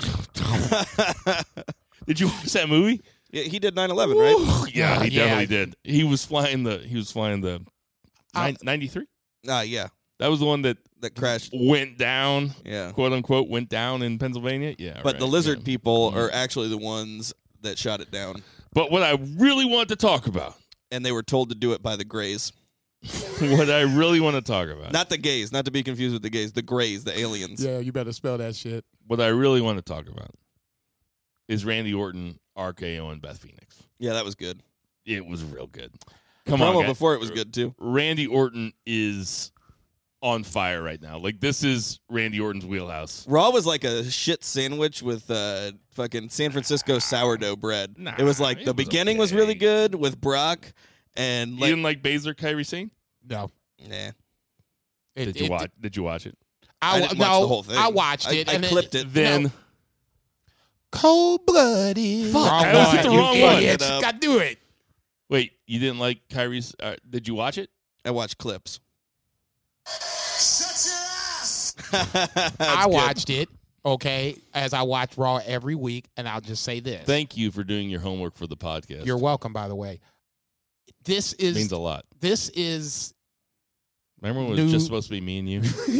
can't. Did you watch that movie? Yeah, he did nine eleven, right? Ooh, yeah, he Yeah. definitely did. He was flying the. He was flying the Uh, ninety-three. Ah, yeah, That was the one that that crashed. went down, Yeah, quote unquote, went down in Pennsylvania. Yeah, but right, the lizard yeah. people Mhm. are actually the ones that shot it down, But what I really want to talk about, and they were told to do it by the Greys, what I really want to talk about, not the gays, not to be confused with the gays, the Greys, the aliens. Yeah, you better spell that shit. what I really want to talk about, is Randy Orton, R K O, and Beth Phoenix. Yeah, that was good. It was real good. Come Promo on, guys. before it was good too. Randy Orton is on fire right now. Like, this is Randy Orton's wheelhouse. Raw was like a shit sandwich with uh, fucking San Francisco sourdough bread. Nah, it was like it the was beginning was okay. really good with Brock, and You like, didn't like Baszler, Kyrie Sane? No. nah. It- Did you it- watch? Did you watch it? I I, didn't no, watch the whole thing. I watched I- it. I and clipped it. Then No. Cold blooded. Fuck, I was at the you wrong one. idiots. Fuck it up. Gotta do it. Wait, you didn't like Kyrie's? Uh, did you watch it? I watch clips. Shut your ass! I watched it, okay, as I watch Raw every week, and I'll just say this. Thank you for doing your homework for the podcast. You're welcome, by the way. This is means a lot. this is Remember when it was New- just supposed to be me and you?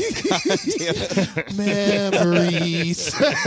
memories.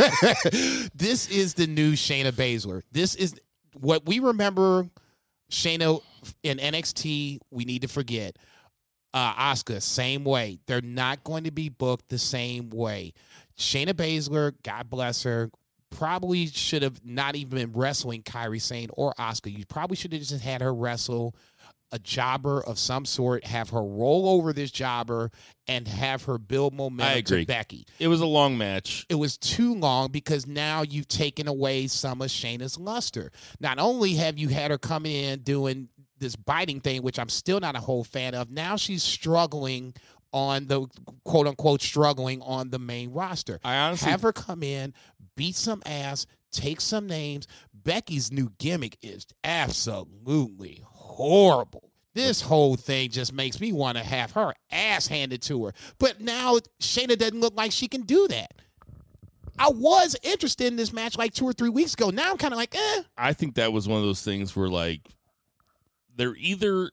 This is the new Shayna Baszler. This is what we remember Shayna in N X T. We need to forget. Uh, Asuka, same way. They're not going to be booked the same way. Shayna Baszler, God bless her, probably should have not even been wrestling Kairi Sane or Asuka. You probably should have just had her wrestle a jobber of some sort, have her roll over this jobber, and have her build I momentum agree. to Becky. It was a long match. It was too long because now you've taken away some of Shayna's luster. Not only have you had her come in doing this biting thing, which I'm still not a whole fan of, now she's struggling on the quote unquote struggling on the main roster. I honestly Have her come in, beat some ass, take some names. Becky's new gimmick is absolutely horrible. This whole thing just makes me want to have her ass handed to her. But now Shayna doesn't look like she can do that. I was interested in this match like two or three weeks ago. Now I'm kind of like, eh. I think that was one of those things where, like, they're either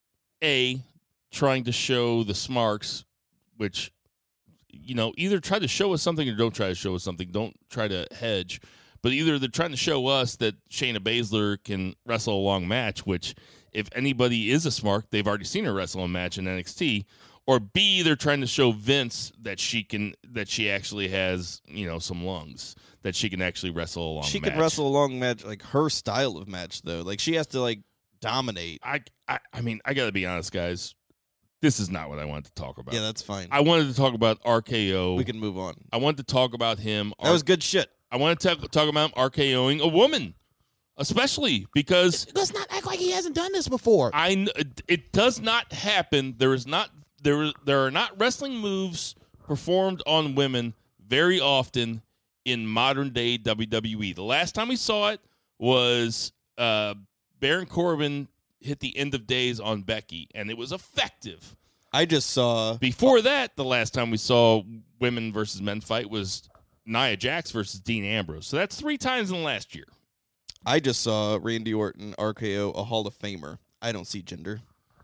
A, trying to show the smarks, which, you know, either try to show us something or don't try to show us something. Don't try to hedge. But either they're trying to show us that Shayna Baszler can wrestle a long match, which if anybody is a smart, they've already seen her wrestle a match in N X T. Or B, they're trying to show Vince that she can, that she actually has, you know, some lungs, that she can actually wrestle a long She match. can wrestle a long match, like her style of match, though. Like she has to like dominate. I, I, I mean, I gotta be honest, guys. This is not what I wanted to talk about. Yeah, that's fine. I wanted to talk about R K O. we can move on. I wanted to talk about him. That was good shit. I want to talk, talk about RKOing a woman, especially because Let's not act like he hasn't done this before. I kn- it does not happen. There is not there there are not wrestling moves performed on women very often in modern day W W E. The last time we saw it was uh, Baron Corbin hit the end of days on Becky, and it was effective. I just saw Before that, the last time we saw women versus men fight was Nia Jax versus Dean Ambrose. So that's three times in the last year. I just saw Randy Orton R K O a Hall of Famer. I don't see gender.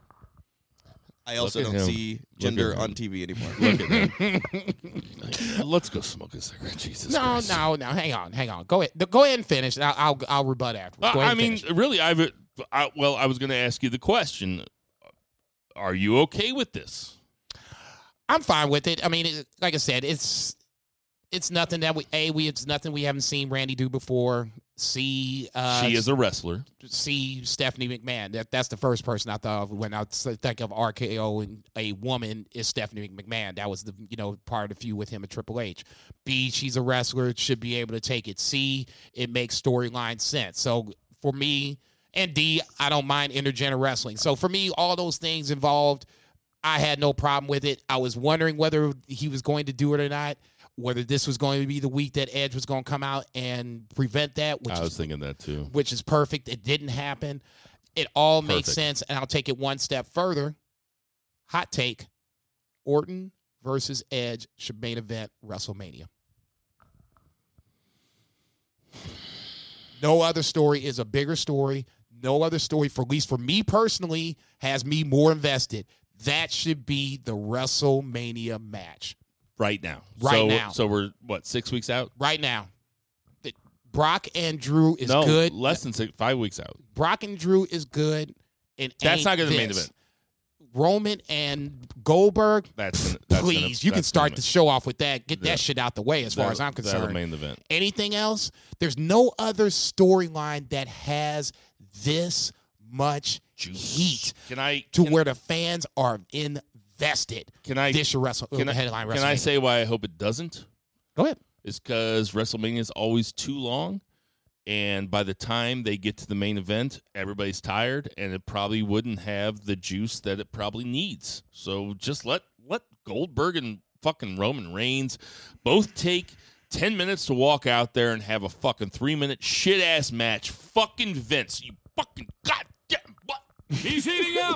I also Look at don't him. see Look gender at him. on T V anymore. Look at him. Let's go smoke a cigarette. Jesus no, Christ. no, no. Hang on, hang on. Go ahead. Go ahead and finish. I'll, I'll, I'll rebut afterwards. Uh, Go ahead I and mean, finish. really, I've. I, well, I was going to ask you the question: are you okay with this? I'm fine with it. I mean, it, like I said, it's it's nothing that we a we it's nothing we haven't seen Randy do before. See, uh, She is a wrestler. see Stephanie McMahon. That that's the first person I thought of when I think of R K O and a woman is Stephanie McMahon. That was the you know part of the feud with him and Triple H. B, she's a wrestler, should be able to take it. C, it makes storyline sense. So for me, and D, I don't mind intergender wrestling. So for me, all those things involved, I had no problem with it. I was wondering whether he was going to do it or not. Whether this was going to be the week that Edge was going to come out and prevent that, which I was is thinking that too. which is perfect. It didn't happen. It all makes Perfect. sense, and I'll take it one step further. Hot take: Orton versus Edge should main event WrestleMania. No other story is a bigger story. No other story, for at least for me personally, has me more invested. That should be the WrestleMania match Right now. Right so, now. So we're, what, six weeks out? right now. The- Brock and Drew is no, good. less than six, five weeks out. Brock and Drew is good. And That's ain't not going to be the main this. event. Roman and Goldberg, That's gonna, that's please, gonna, you can that's start gonna the show off with that. Get Yeah. that shit out the way as far that- as I'm that'll concerned. main event. Anything else? There's no other storyline that has this much heat Can I to can, where the fans are invested. can I This should wrestle can, uh, I, headline can I WrestleMania. say why I hope it doesn't? Go ahead. It's because WrestleMania is always too long, and by the time they get to the main event, everybody's tired, and it probably wouldn't have the juice that it probably needs. So just let let Goldberg and fucking Roman Reigns both take ten minutes to walk out there and have a fucking three-minute shit-ass match. Fucking Vince, you fucking goddamn what? He's heating up.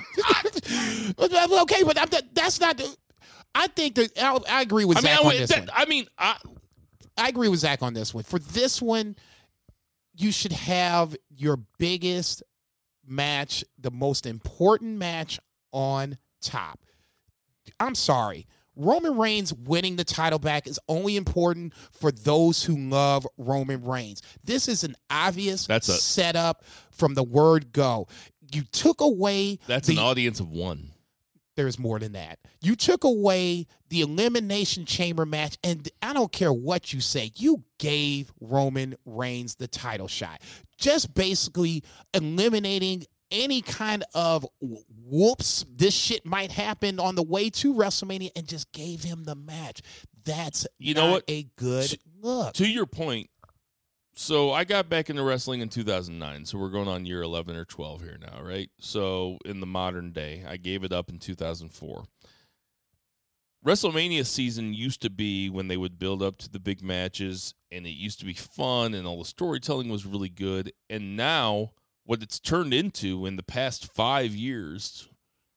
Okay, but I'm, that's not. I think that I, I agree with I mean, Zach I, on mean, this that, one. I mean, I, I agree with Zach on this one. For this one, you should have your biggest match, the most important match on top. I'm sorry. Roman Reigns winning the title back is only important for those who love Roman Reigns. This is an obvious That's a- setup from the word go. You took away that's the, an audience of one. There's more than that. You took away the Elimination Chamber match, and I don't care what you say, you gave Roman Reigns the title shot. Just basically eliminating any kind of whoops, this shit might happen on the way to WrestleMania, and just gave him the match. That's You not know what? a good look. To your point, so I got back into wrestling in two thousand nine, so we're going on year eleven or twelve here now, right? So in the modern day, I gave it up in two thousand four. WrestleMania season used to be when they would build up to the big matches, and it used to be fun, and all the storytelling was really good. And now, what it's turned into in the past five years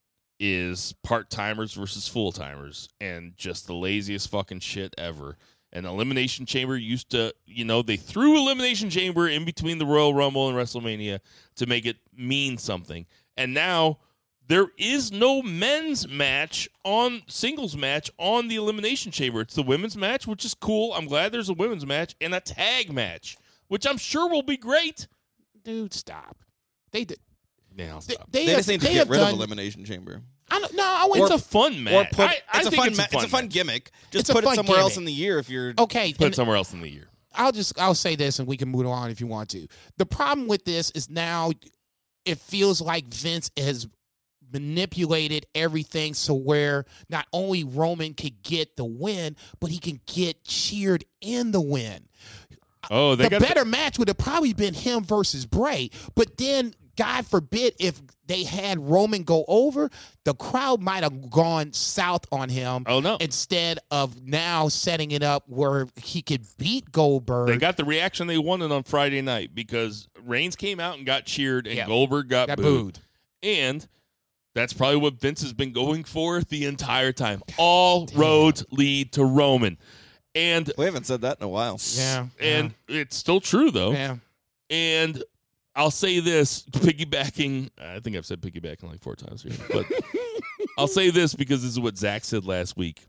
is part-timers versus full-timers, and just the laziest fucking shit ever. And Elimination Chamber used to, you know, they threw Elimination Chamber in between the Royal Rumble and WrestleMania to make it mean something. And now there is no men's match on, singles match on the Elimination Chamber. It's the women's match, which is cool. I'm glad there's a women's match, and a tag match, which I'm sure will be great. Dude, stop. They did. Yeah, I'll They, stop. they They have, just need to they get have rid done, of Elimination Chamber. I don't, no, I went It's to a fun match. Or put, I, I it's, a think fun it's, ma- a fun it's a fun match. gimmick. Just It's a put it fun somewhere else gimmick. in the year if you're. okay. Put and- it somewhere else in the year. I'll just I'll say this and we can move on if you want to. The problem with this is now it feels like Vince has manipulated everything so where not only Roman could get the win, but he can get cheered in the win. Oh, they The got better match would have probably been him versus Bray, but then God forbid if they had Roman go over, the crowd might have gone south on him. Oh, no. Instead of now setting it up where he could beat Goldberg. They got the reaction they wanted on Friday night because Reigns came out and got cheered and Yeah. Goldberg got, got booed. booed. And that's probably what Vince has been going for the entire time. All roads lead to Roman. And We haven't said that in a while. Yeah. and it's still true, though. yeah. And I'll say this, piggybacking, I think I've said piggybacking like four times here, but I'll say this because this is what Zach said last week,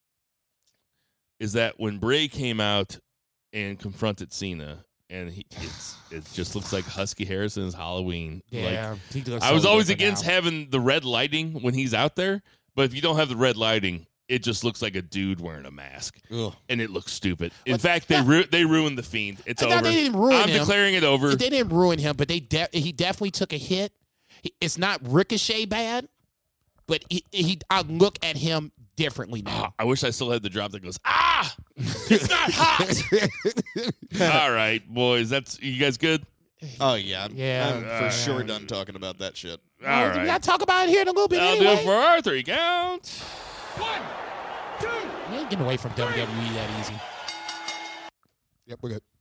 is that when Bray came out and confronted Cena, and he it's, it just looks like Husky Harrison's Halloween. Yeah. He Like, looks I so was always different against now. having the red lighting when he's out there, but if you don't have the red lighting, it just looks like a dude wearing a mask, Ugh. and it looks stupid. In But- fact, they ru- they ruined the Fiend. It's No, over. they didn't ruin I'm him. declaring it over. They didn't ruin him, but they de- he definitely took a hit. He- It's not Ricochet bad, but he, he I look at him differently Ah, now. I wish I still had the drop that goes, ah, it's not hot. All right, boys, that's you guys good? Oh, yeah. I'm, Yeah. I'm for Uh, sure done talking about that shit. All Well, right. We gotta talk about it here in a little bit I'll anyway. do it for our three count. One, two, You ain't getting away from W W E that easy. Yep, we're good.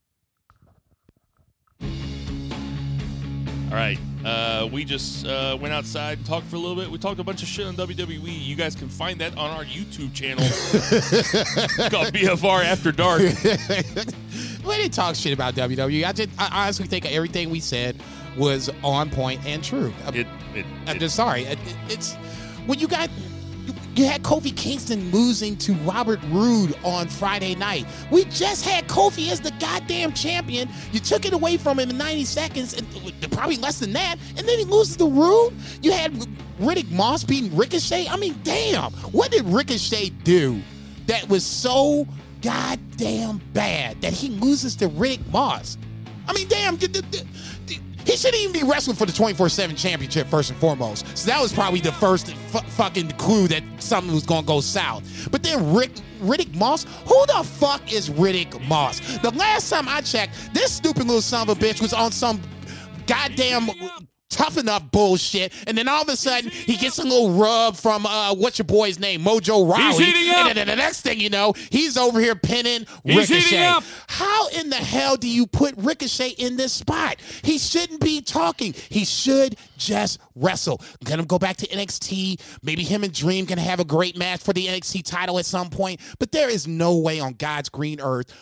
All right, uh, we just uh, went outside and talked for a little bit. We talked a bunch of shit on W W E. You guys can find that on our YouTube channel called B F R After Dark. We didn't talk shit about W W E. I just, I honestly think everything we said was on point and true. I'm, It, it, I'm it- just sorry. It, it- it's when you got you had Kofi Kingston losing to Robert Roode on Friday night. We just had Kofi as the goddamn champion. You took it away from him in ninety seconds, and probably less than that, and then he loses to Roode. You had Riddick Moss beating Ricochet. I mean, damn, what did Ricochet do that was so goddamn bad that he loses to Riddick Moss? I mean, damn, d- d- d- d- he shouldn't even be wrestling for the twenty-four seven championship first and foremost. So that was probably the first f- fucking clue that something was going to go south. But then Rick, Riddick Moss, who the fuck is Riddick Moss? The last time I checked, this stupid little son of a bitch was on some goddamn tough enough bullshit, and then all of a sudden he gets a little rub from uh, what's your boy's name, Mojo Rawley, and then the next thing you know, he's over here pinning He's Ricochet. How in the hell do you put Ricochet in this spot? He shouldn't be talking. He should just wrestle. Let him go back to N X T. Maybe him and Dream can have a great match for the N X T title at some point, but there is no way on God's green earth.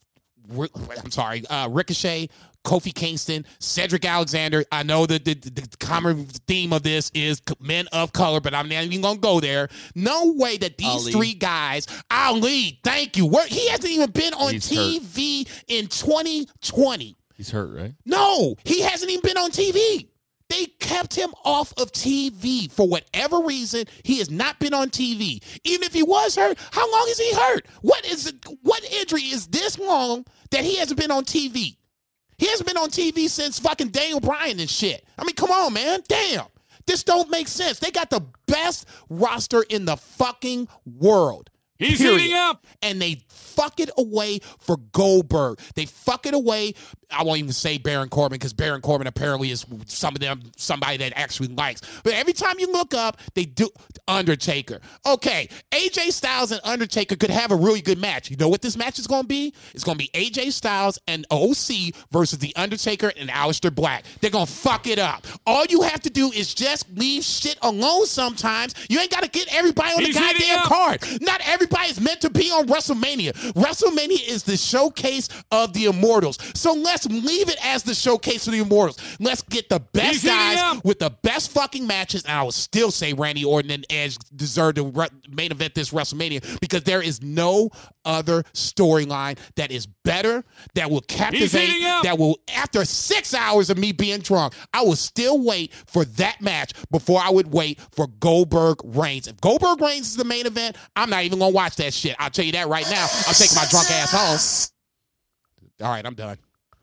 I'm sorry, uh, Ricochet, Kofi Kingston, Cedric Alexander. I know that the, the, the common theme of this is men of color, but I'm not even going to go there. No way that these Ali. three guys, Ali, thank you. Where, he hasn't even been on He's T V in twenty twenty. He's hurt, right? No, he hasn't even been on T V. They kept him off of T V for whatever reason. He has not been on T V. Even if he was hurt, how long is he hurt? What is it, what injury is this long that he hasn't been on T V? He hasn't been on T V since fucking Daniel Bryan and shit. I mean, come on, man. Damn. This don't make sense. They got the best roster in the fucking world. He's period. heating up. And they fuck it away for Goldberg. They fuck it away. I won't even say Baron Corbin because Baron Corbin apparently is some of them somebody that actually likes. But every time you look up, they do Undertaker. Okay, A J Styles and Undertaker could have a really good match. You know what this match is going to be? It's going to be A J Styles and O C versus the Undertaker and Aleister Black. They're going to fuck it up. All you have to do is just leave shit alone sometimes. You ain't got to get everybody on He's the heating goddamn up. card. Not everybody is meant to be on WrestleMania. WrestleMania is the showcase of the Immortals. So let's leave it as the showcase of the Immortals. Let's get the best He's heating guys up. with the best fucking matches, and I will still say Randy Orton and Edge deserve to re- main event this WrestleMania because there is no other storyline that is better, that will captivate, heating up. that will, after six hours of me being drunk, I will still wait for that match before I would wait for Goldberg Reigns. If Goldberg Reigns is the main event, I'm not even going to watch that shit. I'll tell you that right now. I'm taking my drunk ass home. All right, I'm done.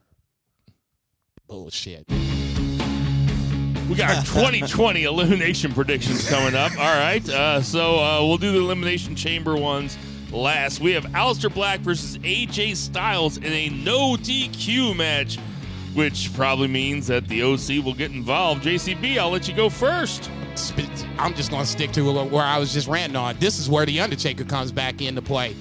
Bullshit. We got our twenty twenty elimination predictions coming up. All right, uh, so uh, we'll do the Elimination Chamber ones last. We have Aleister Black versus A J Styles in a no D Q match, which probably means that the O C will get involved. J C B, I'll let you go first. I'm just going to stick to where I was just ranting on. This is where The Undertaker comes back into play.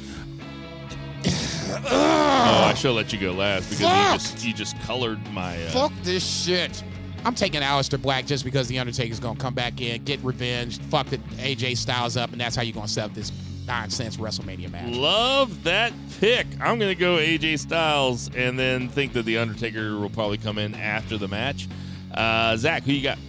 Oh, I should let you go last because Fuck. you just you just colored my. Uh, Fuck this shit. I'm taking Aleister Black just because The Undertaker's going to come back in, get revenge, fuck the A J Styles up, and that's how you're going to set up this nonsense WrestleMania match. Love that pick. I'm going to go A J Styles and then think that The Undertaker will probably come in after the match. Uh, Zach, who you got?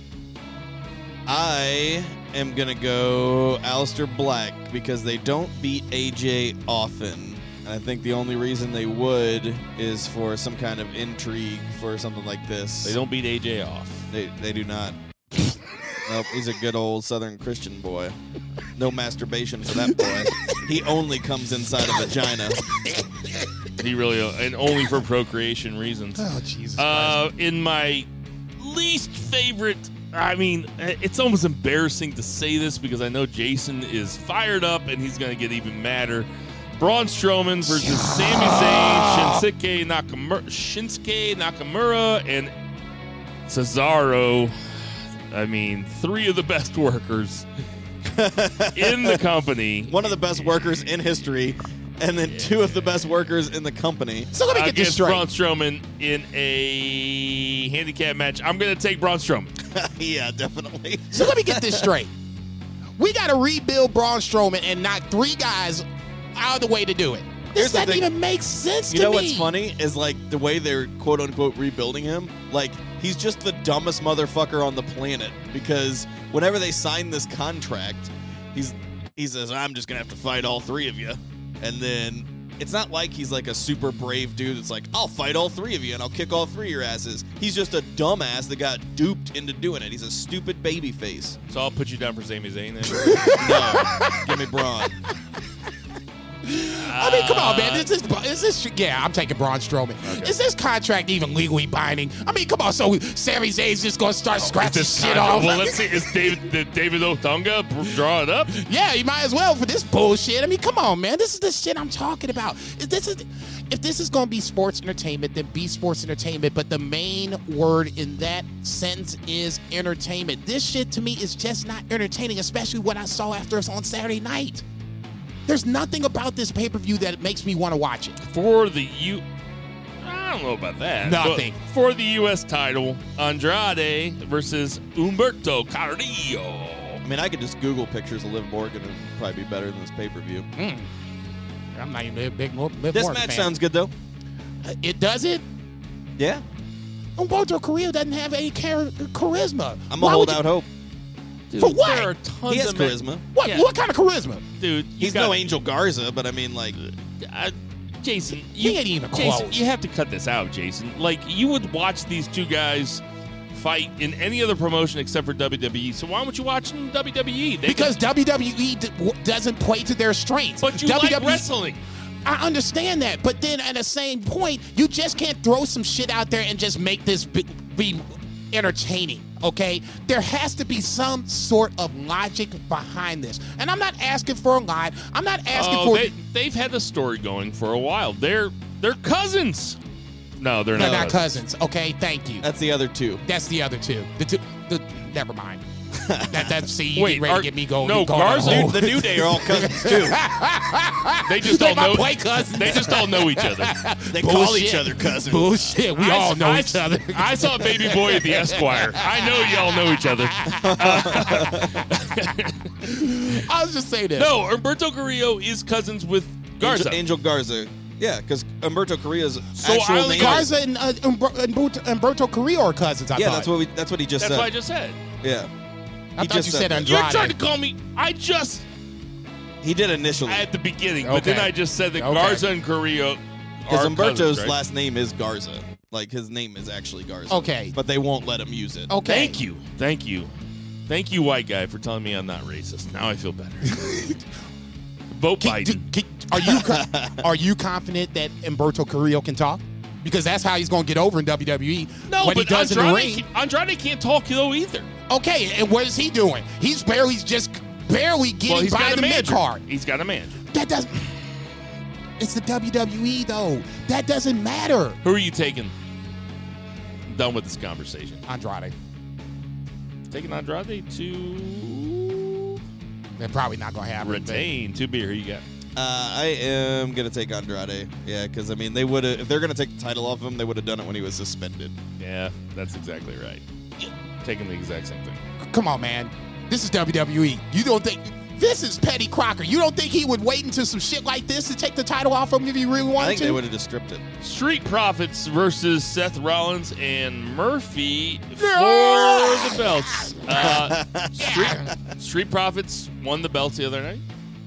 I am going to go Aleister Black because they don't beat A J often. And I think the only reason they would is for some kind of intrigue for something like this. They don't beat A J off. They, they do not. Nope, he's a good old Southern Christian boy. No masturbation for that boy. He only comes inside a vagina. He really, and only for procreation reasons. Oh, Jesus Uh, in my least favorite, I mean, it's almost embarrassing to say this because I know Jason is fired up and he's going to get even madder. Braun Strowman versus Sami Zayn, Shinsuke Nakamura, Shinsuke Nakamura, and Cesaro. I mean, three of the best workers in the company. One of the best workers in history, and then two of the best workers in the company. So let me get this Against straight. Braun Strowman in a handicap match. I'm going to take Braun Strowman. Yeah, definitely. So let me get this straight. We got to rebuild Braun Strowman and knock three guys out of the way to do it. Here's This the doesn't thing. even make sense You to know me. what's funny is like the way they're quote unquote rebuilding him. Like he's just the dumbest motherfucker on the planet because whenever they sign this contract, he's he says I'm just gonna have to fight all three of you, and then it's not like he's like a super brave dude that's like I'll fight all three of you and I'll kick all three of your asses. He's just a dumbass that got duped into doing it. He's a stupid baby face. So I'll put you down for Sami Zayn then. No, give me Braun. I mean, come on, man. Is this, is this, yeah, I'm taking Braun Strowman. Okay. Is this contract even legally binding? I mean, come on. So Sami Zayn's just going to start Is scratching this shit contract- off? Well, let's see. Is David did David Otunga draw it up? Yeah, you might as well for this bullshit. I mean, come on, man. This is the shit I'm talking about. If this is, if this is going to be sports entertainment, then be sports entertainment. But the main word in that sentence is entertainment. This shit to me is just not entertaining, especially what I saw after us on Saturday night. There's nothing about this pay-per-view that makes me want to watch it. For the U, I don't know about that. Nothing. But for the U S title, Andrade versus Humberto Carrillo. I mean, I could just Google pictures of Liv Morgan and it'd probably be better than this pay-per-view. Mm. I'm not even a big Liv This Morgan match fan. sounds good, though. Uh, It does it? Yeah. Humberto Carrillo doesn't have any char- charisma. I'm Why going to would hold you- out hope. Dude, For what? There are tons He has of men- charisma. What, Yeah. what kind of charisma? Dude, you He's got, no Angel Garza, but I mean, like, Uh, Jason, you, He ain't even Jason, close. you have to cut this out, Jason. Like, you would watch these two guys fight in any other promotion except for W W E. So why would you watch them in W W E? They Because can, W W E d- w- doesn't play to their strengths. but you W W E like wrestling. I understand that, but then at the same point, you just can't throw some shit out there and just make this be, be entertaining, okay? There has to be some sort of logic behind this. And I'm not asking for a lot. I'm not asking Oh, for... they, they've had a story going for a while. They're they're cousins. No, they're They're not. not cousins, okay? Thank you. that's the other two. That's the other two. The two... The, never mind. that, that, see, you Wait, get ready are- to get me going. no, going on a Garza- whole- Dude, the New Day are all cousins, too. They just They all might know. play cousins. They just all know each other. They call each Bullshit. other cousins. Bullshit. We I- all know I- each other. I saw Baby Boy at the Esquire. I know y'all know each other. I was just saying this. No, Humberto Carrillo is cousins with Garza. Angel, Angel Garza. Yeah, because Humberto Carrillo's So actual I only- name is- Garza and uh, Humber- Humberto, Humberto Carrillo are cousins, I Yeah, thought. that's what we. That's what he just That's said. what I just said. Yeah, I he thought just you said said that. Andrade. You're trying to call me. I just he did initially. at the beginning, but then Okay. I just said that Okay. Garza and Carrillo Because are Humberto's cousins, right? last name is Garza. Like his name is actually Garza. Okay. But they won't let him use it. Okay. Thank you, thank you, thank you, white guy, for telling me I'm not racist. Now I feel better. Vote Can- Biden. do- can- are you co- are you confident that Humberto Carrillo can talk? Because that's how he's going to get over in W W E. No, what but he does in the Andrade, ring. can't- Andrade can't talk though either. Okay, and what is he doing? He's barely just barely getting Well, he's by got a the mid manager. card. He's got a manager. That doesn't. It's the W W E though. That doesn't matter. Who are you taking? I'm done with this conversation. Andrade. Taking Andrade to They're probably not going to have it, but- retain. Two beer. Who you got? Uh, I am gonna take Andrade. Yeah, because I mean, they would have if they're gonna take the title off him, they would have done it when he was suspended. Yeah, that's exactly right. Taking the exact same thing. Come on, man. This is W W E. You don't think this is Petty Crocker? You don't think he would wait until some shit like this to take the title off him if he really I wanted think to? they would have just stripped it. Street Profits versus Seth Rollins and Murphy for the belts. Uh, Street, Street Profits won the belts the other night.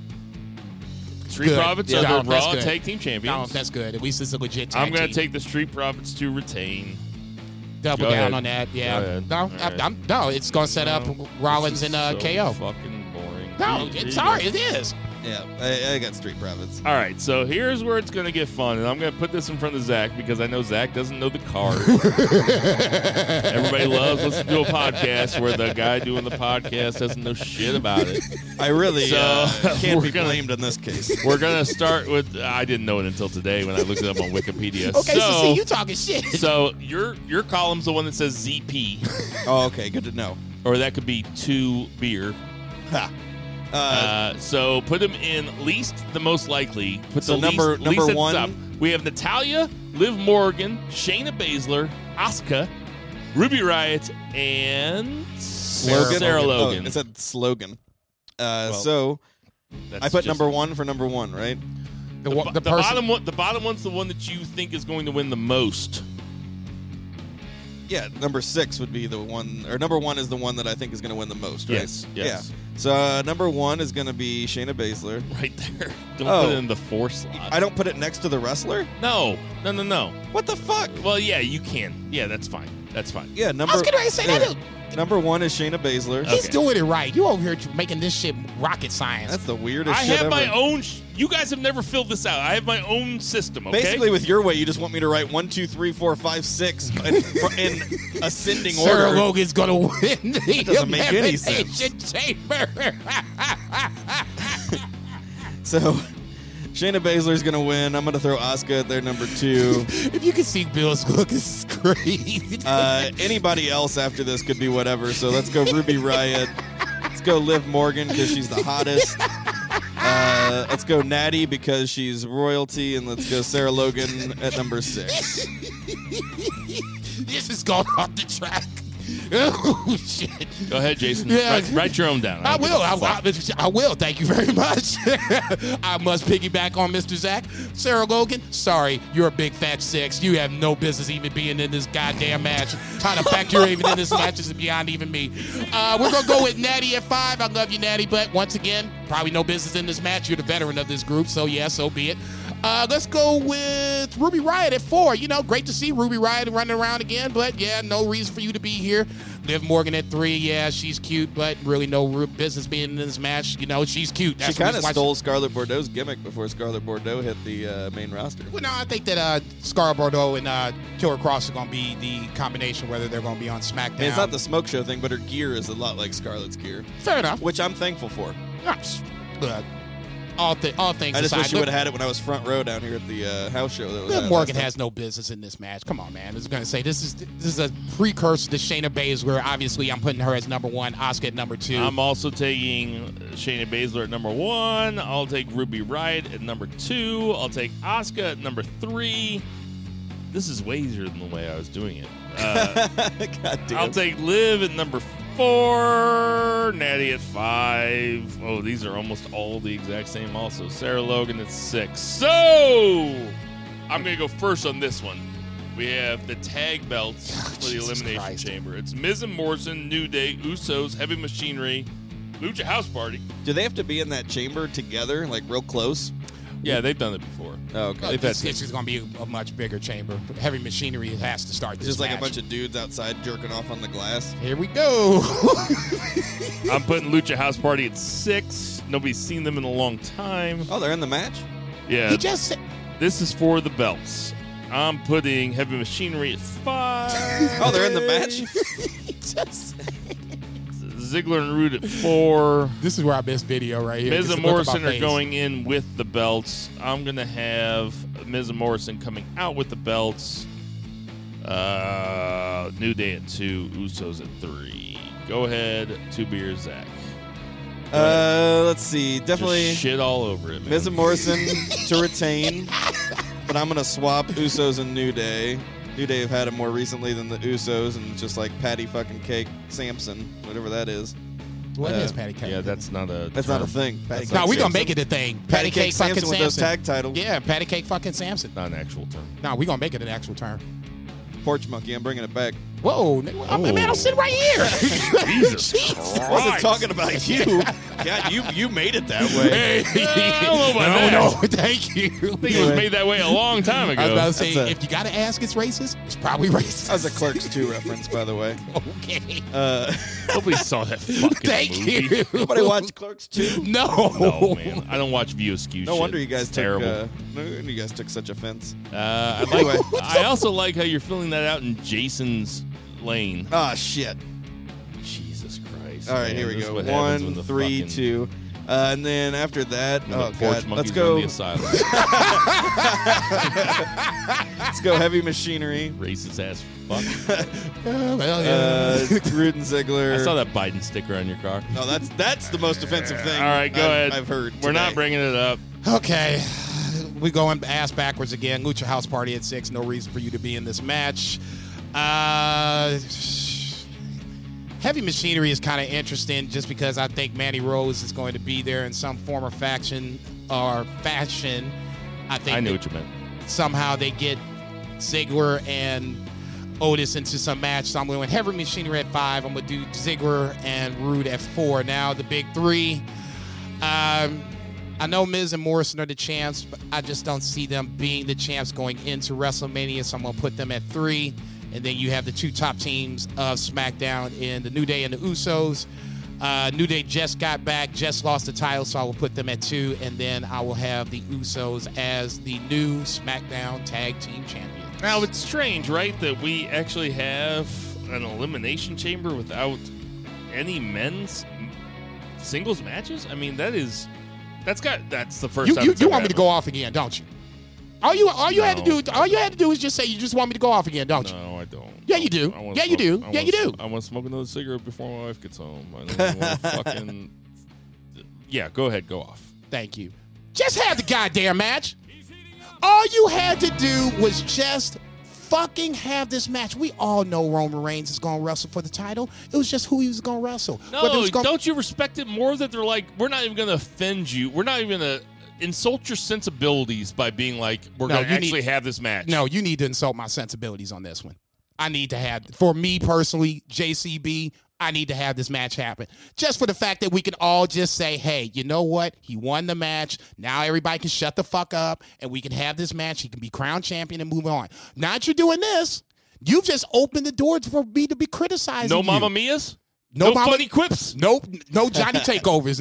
Street Good. Profits Yeah, are no, the that's Raw good. Tag Team No, Champions. that's good. At least it's a legit tag I'm going to team. take the Street Profits to retain. double Go down ahead. on that. Yeah. Go ahead. No, All I, right. I'm, no, it's going to set up No, Rollins This and is uh, so K O. Fucking boring. No, Here you it's go. sorry, it is. Yeah, I, I got Street Profits. All right, so here's where it's going to get fun, and I'm going to put this in front of Zach because I know Zach doesn't know the card. Everybody loves listening to a podcast where the guy doing the podcast doesn't know shit about it. I really So, uh, can't we're be gonna- blamed in this case. We're going to start with I didn't know it until today when I looked it up on Wikipedia. Okay, so, so, see, you talking shit. so your your column's the one that says Z P, Oh, okay, good to know. or that could be two beer. Ha. Uh, Uh, so put them in least the most likely. Put So the number- least, number least at the one- top. We have Natalia, Liv Morgan, Shayna Baszler, Asuka, Ruby Riott, and slogan. Sarah Oh, Logan. it said slogan. Uh, Well, so That's I put just- number one for number one, right? the, The, wa- bo- the the person, bottom one. The bottom one's the one that you think is going to win the most. Yeah, number six would be the one, or number one is the one that I think is going to win the most, right? Yes, yes. Yeah. So uh, number one is going to be Shayna Baszler. Right there. Don't Oh. put it in the four slot. I don't put it next to the wrestler. No, no, no, no. What the fuck? Well, yeah, you can. Yeah, that's fine. That's fine. Yeah, number. I was getting ready to say yeah. that. Dude. Number one is Shayna Baszler. He's Okay. doing it right. You over here making this shit rocket science. That's the weirdest I shit have ever. my own. Sh- you guys have never filled this out. I have my own system. Okay. Basically, with your way, you just want me to write one, two, three, four, five, six in, in ascending Sarah order. Logan's gonna win the doesn't make any sense. Elimination Chamber. So, Shayna Baszler's gonna win. I'm gonna throw Asuka at their number two. If you can see Bill's look, this is great. Uh, anybody else after this could be whatever. So let's go Ruby Riott. Let's go Liv Morgan because she's the hottest. Uh, let's go Natty because she's royalty, and let's go Sarah Logan at number six. This is going off the track. Oh shit! Go ahead, Jason. Yeah. Write, write your own down. I don't give will. a I, fuck. I, I will. Thank you very much. I must piggyback on Mister Zach. Sarah Logan, sorry, you're a big fat six. You have no business even being in this goddamn match. How the fact you're even in this match is beyond even me. Uh, we're gonna go with Natty at five. I love you, Natty, but once again, probably no business in this match. You're the veteran of this group, so yeah, so be it. Uh, let's go with Ruby Riott at four. You know, great to see Ruby Riott running around again, but yeah, no reason for you to be here. Liv Morgan at three. Yeah, she's cute, but really no real business being in this match. You know, she's cute. That's She kind the of reason why stole Scarlett Bordeaux's gimmick before Scarlett Bordeaux hit the uh, main roster. Well, no, I think that uh, Scarlett Bordeaux and uh, Killer Cross are going to be the combination, whether they're going to be on SmackDown. I mean, it's not the smoke show thing, but her gear is a lot like Scarlett's gear, Fair enough. which I'm thankful for. But all, th- all things I just aside, wish you Liv- would have had it when I was front row down here at the uh, house show. That was Liv at Morgan last has no business in this match. Come on, man. I was going to say, this is this is a precursor to Shayna Baszler. Obviously, I'm putting her as number one, Asuka at number two. I'm also taking Shayna Baszler at number one. I'll take Ruby Riott at number two. I'll take Asuka at number three. This is way easier than the way I was doing it. Uh, God damn. I'll take Liv at number four. Natty at five. Oh, these are almost all the exact same also. Sarah Logan at six. So, I'm going to go first on this one. We have the tag belts for the Jesus Elimination Christ. Chamber. It's Miz and Morrison, New Day, Usos, Heavy Machinery, Lucha House Party. Do they have to be in that chamber together, like real close? Yeah, they've done it before. Oh, okay. They've had this, this is going to be a, a much bigger chamber. Heavy Machinery has to start this Just like match. a bunch of dudes outside jerking off on the glass. Here we go. I'm putting Lucha House Party at six. Nobody's seen them in a long time. Oh, they're in the match? Yeah, He just said, this is for the belts. I'm putting Heavy Machinery at five. Oh, they're in the match? he just Ziggler and Roode at four. This is where I missed video right here. Miz Just and look at my Morrison are face. going in with the belts. I'm going to have Miz and Morrison coming out with the belts. Uh, New Day at two. Usos at three. Go ahead. Two beers, Zach. Uh, let's see. Definitely Just shit all over it, man. Miz and Morrison to retain, but I'm going to swap Usos and New Day. New Day have had it more recently than the Usos, and it's just like Patty fucking Cake Samson, whatever that is. What Uh, is Patty Cake? Yeah, that's not a. That's term. not a thing. Patty That's Cake No, we gonna Samson. make it a thing. Patty Cake fucking Samson with those tag titles. Yeah, Patty Cake fucking Samson. Not an actual term. No, we gonna make it an actual term. Porch Monkey, I'm bringing it back. Whoa, nigga, I'm, man, I'm sitting right here. Jesus Jesus. I wasn't Christ. talking about you. God, you you made it that way. Hey, I don't know about no, that. no, thank you. I think it was made that way a long time ago. I was about to say, That's a- if you gotta ask, it's racist. It's probably racist. That was a Clerks two reference, by the way. Okay. Uh, Nobody saw that fucking Thank movie. you. nobody watched Clerks two? No. No, man. I don't watch View Askew No shit. wonder you guys It's took. terrible. Uh, no wonder you guys took such offense. Uh, I like. Anyway. I also like how you're filling that out in Jason's lane. Ah, shit. Jesus Christ! All right, man, here we this is go. what happens when One, the three, fucking- two, uh, and then after that, when oh the porch god, monkeys let's run go. the asylum. Let's go. Heavy Machinery. Racist ass fuck. Uh, well, Uh, yeah. Rude and Ziggler. I saw that Biden sticker on your car. No, that's that's the most offensive thing. All right, go I've, ahead. I've heard. We're not today. bringing it up. Okay. We going ass backwards again. Lucha House Party at six. No reason for you to be in this match. Uh, Heavy Machinery is kind of interesting just because I think Mandy Rose is going to be there in some form or faction or fashion. I think I knew that what you meant. somehow they get Ziggler and Otis into some match. So I'm going with Heavy Machinery at five. I'm going to do Ziggler and Rude at four. Now the big three. Um, I know Miz and Morrison are the champs, but I just don't see them being the champs going into WrestleMania, so I'm going to put them at three. And then you have the two top teams of SmackDown in the New Day and the Usos. Uh, New Day just got back, just lost the title, so I will put them at two. And then I will have the Usos as the new SmackDown Tag Team Champions. Now, it's strange, right, that we actually have an Elimination Chamber without any men's singles matches? I mean, that is... That's got. That's the first You, time you, it's you ever want me to happened. go off again, don't you? All you all you had to No. do all you had to do is just say you just want me to go off again, don't you? No, I don't. Yeah, you do. I wanna Yeah, you smoke- do. I Yeah, wanna you do. s- I want to smoke another cigarette before my wife gets home. I don't want to fucking. Yeah, go ahead, go off. Thank you. Just have the goddamn match. All you had to do was just fucking have this match. We all know Roman Reigns is going to wrestle for the title. It was just who he was going to wrestle. Whether it No, was gonna- don't you respect it more that they're like, we're not even going to offend you. We're not even going to insult your sensibilities by being like, we're No, going to you actually need- have this match. No, you need to insult my sensibilities on this one. I need to have, for me personally, J C B, I need to have this match happen. Just for the fact that we can all just say, hey, you know what? He won the match. Now everybody can shut the fuck up and we can have this match. He can be crowned champion and move on. Now that you're doing this, you've just opened the door for me to be criticizing No you. Mamma Mia's? No No, Mamma- funny quips? Nope, no Johnny takeovers,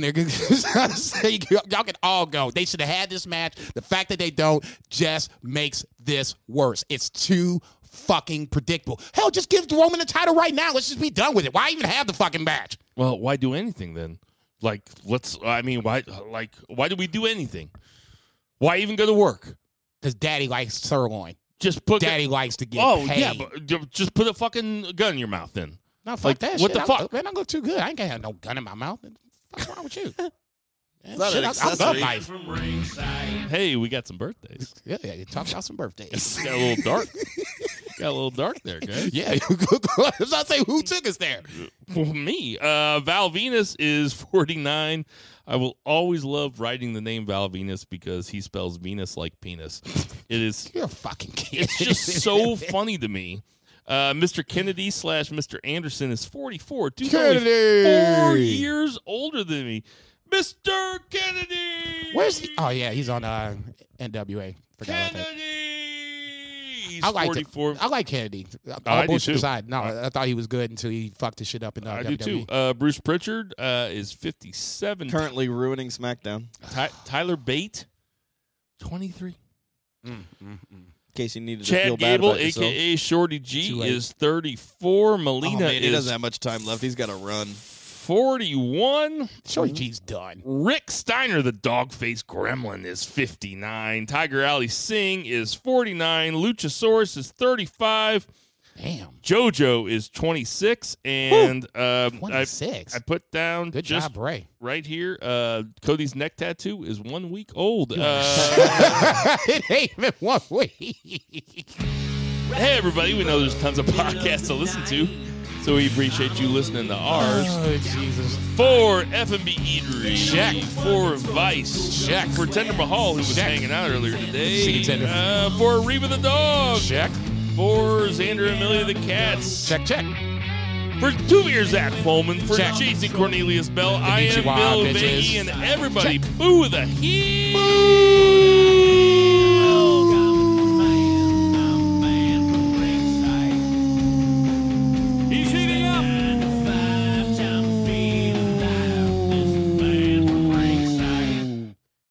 nigga. Y'all can all go. They should have had this match. The fact that they don't just makes this worse. It's too fucking predictable. Hell, just give Roman the title right now. Let's just be done with it. Why even have the fucking match? Well, why do anything then? Like, let's, I mean, why, like, why do we do anything? Why even go to work? Because Daddy likes sirloin. Just put Daddy likes to get Oh, paid. yeah, but ju- just put a fucking gun in your mouth then. No, fuck like, that what shit. the I- fuck? Man, I look too good. I ain't gonna have no gun in my mouth. What's wrong with you? Man, not shit, an I, I love accessory. life. Hey, we got some birthdays. Yeah, yeah, talk about some birthdays. Got a little dark. Got a little dark there, guys. Yeah, I was about to say, who took us there? Well, me. Uh, Val Venus is forty-nine. I will always love writing the name Val Venus because he spells Venus like penis. It is. You're a fucking kid. It's just so funny to me. Uh, Mister Kennedy slash Mister Anderson is forty-four. Dude's only Kennedy! four years older than me. Mister Kennedy! Where's he? Oh, yeah, he's on uh, N W A. Forgot about that. Kennedy! He's I like forty-four. I like Kennedy. All I do bullshit too. aside, no, I thought he was good until he fucked his shit up in uh, I W do W E. too. Uh, Bruce Pritchard uh, is fifty-seven. Currently ruining SmackDown. Ty- Tyler Bate, twenty-three. In case you needed to Chad feel bad Gable, about yourself. a k a. Shorty G, Too late. is thirty-four. Oh, Melina man, he is doesn't have much time left. He's got to run. forty-one. Shorty G's done. Rick Steiner, the dog-faced gremlin, is fifty-nine. Tiger Ali Singh is forty-nine. Luchasaurus is thirty-five. Damn. JoJo is twenty-six. And um, I, twenty-six. I put down Good just job, Ray. right here, uh, Cody's neck tattoo is one week old. Uh, It ain't even one week. hey, everybody, we know there's tons of podcasts to listen to, so we appreciate you listening to ours. Oh, Jesus. For F and B Eatery. Check. For Vice. Check. For Tender Mahal, who was Check. hanging out earlier today. See you, Tender. Uh, for Reba the Dog. Check. For Xander and Amelia the Cats. Check, check. For two years, Zach Pullman. For Check. J C Cornelius Bell. I am Konnichiwa, Bill bitches. Vagey, and everybody Check. boo the heel.